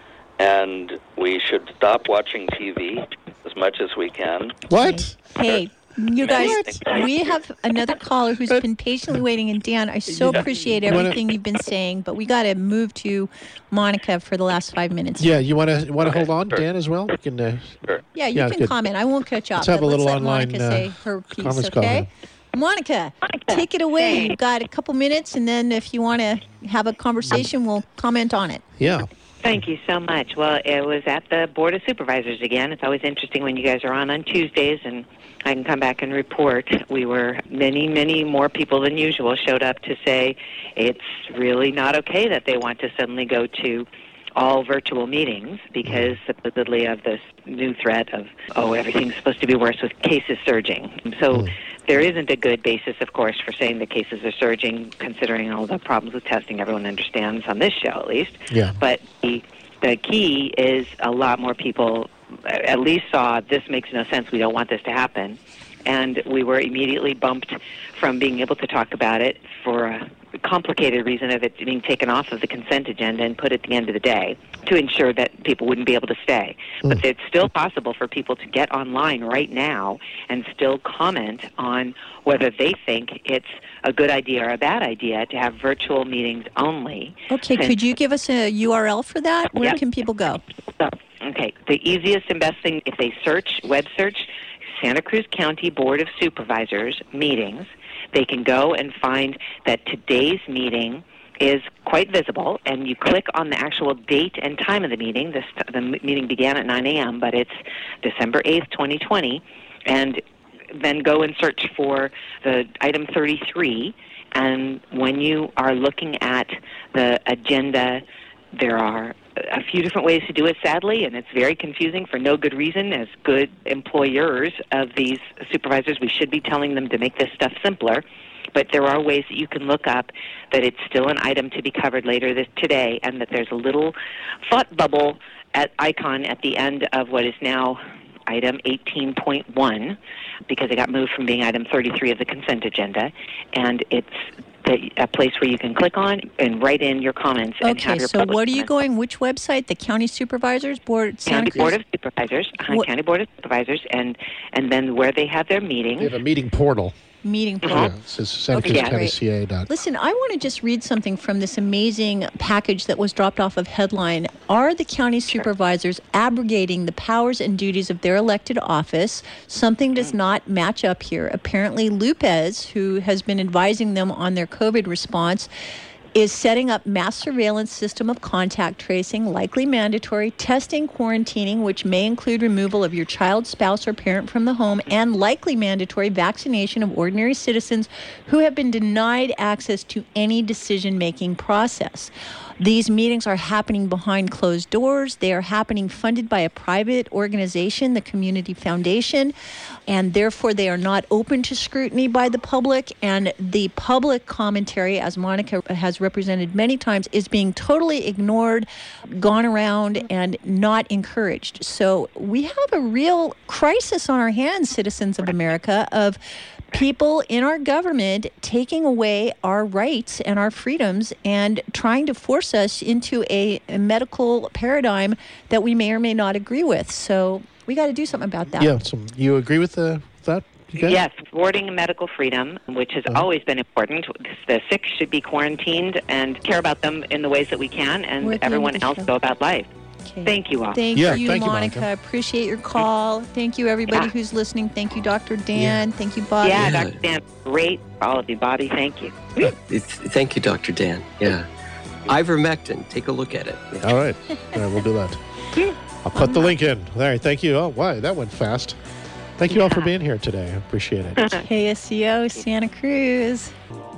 and we should stop watching T V as much as we can. What? Hey, you guys, What? we have another caller who's been patiently waiting. And Dan, I so appreciate You wanna- everything you've been saying, but we got to move to Monica for the last five minutes. Yeah, you want to want to Okay, hold on, sure. Dan, as well? We can. Uh, Sure. Yeah, you Yeah, can good. comment. I won't cut you off. Let's have but a little let online, Monica uh, say her piece, conference call okay? then. Monica, take it away. You've got a couple minutes, and then if you want to have a conversation, we'll comment on it. yeah. Thank you so much. Well, it was at the Board of Supervisors again. It's always interesting when you guys are on on Tuesdays, and I can come back and report. We were many, many more people than usual showed up to say it's really not okay that they want to suddenly go to all virtual meetings because supposedly of this new threat of, oh, everything's supposed to be worse with cases surging. So there isn't a good basis, of course, for saying the cases are surging, considering all the problems with testing everyone understands on this show, at least. Yeah. But the, the key is a lot more people at least saw this makes no sense, we don't want this to happen. And we were immediately bumped from being able to talk about it for a complicated reason of it being taken off of the consent agenda and put at the end of the day to ensure that people wouldn't be able to stay. Mm. But it's still possible for people to get online right now and still comment on whether they think it's a good idea or a bad idea to have virtual meetings only. Okay, Since- could you give us a U R L for that? Where Yep. can people go? So, okay, the easiest and best thing, if they search, web search, Santa Cruz County Board of Supervisors meetings, they can go and find that today's meeting is quite visible, and you click on the actual date and time of the meeting. This, the m- meeting began at nine a.m., but it's December eighth, twenty twenty, and then go and search for the item thirty-three, and when you are looking at the agenda, there are a few different ways to do it, sadly, and it's very confusing for no good reason. As good employers of these supervisors, we should be telling them to make this stuff simpler. But there are ways that you can look up that it's still an item to be covered later this today, and that there's a little thought bubble at icon at the end of what is now item eighteen point one, because it got moved from being item thirty-three of the consent agenda, and it's the, a place where you can click on and write in your comments and have Okay, your so public what are you comments. going? Which website? The County Supervisors Board? Santa County Cruz? Board of Supervisors, uh, What- County Board of Supervisors, and and then where they have their They meetings. have a meeting portal. meeting for. Yeah, it's Santa Cruz County C A dot. Listen, I want to just read something from this amazing package that was dropped off of Headline. Are the county supervisors abrogating the powers and duties of their elected office? Something does not match up here. Apparently, Lupez, who has been advising them on their COVID response, is setting up mass surveillance system of contact tracing, likely mandatory, testing, quarantining, which may include removal of your child, spouse, or parent from the home, and likely mandatory vaccination of ordinary citizens who have been denied access to any decision-making process. These meetings are happening behind closed doors. They are happening funded by a private organization, the Community Foundation, and therefore they are not open to scrutiny by the public. And the public commentary, as Monica has represented many times, is being totally ignored, gone around, and not encouraged. So we have a real crisis on our hands, citizens of America, of people in our government taking away our rights and our freedoms and trying to force us into a, a medical paradigm that we may or may not agree with. So we got to do something about that. Yeah, so you agree with the, that? Okay. Yes, thwarting medical freedom, which has Uh-huh. always been important. The sick should be quarantined and care about them in the ways that we can, and We're at the end everyone of the else show. go about life. Okay. Thank you all. Thank Yeah, you, thank you, Monica. Monica. Appreciate your call. Thank you, everybody Yeah. who's listening. Thank you, Doctor Dan. Thank you, Bobby. Yeah, Yeah. Doctor Dan, great. All of you, Bobby, thank you. It's, thank you, Doctor Dan. Yeah. Ivermectin, take a look at it. All right. All right, we'll do that. I'll put the link in. All right, thank you. Oh, wow, that went fast. Thank you all for being here today. I appreciate it. K S C O Santa Cruz.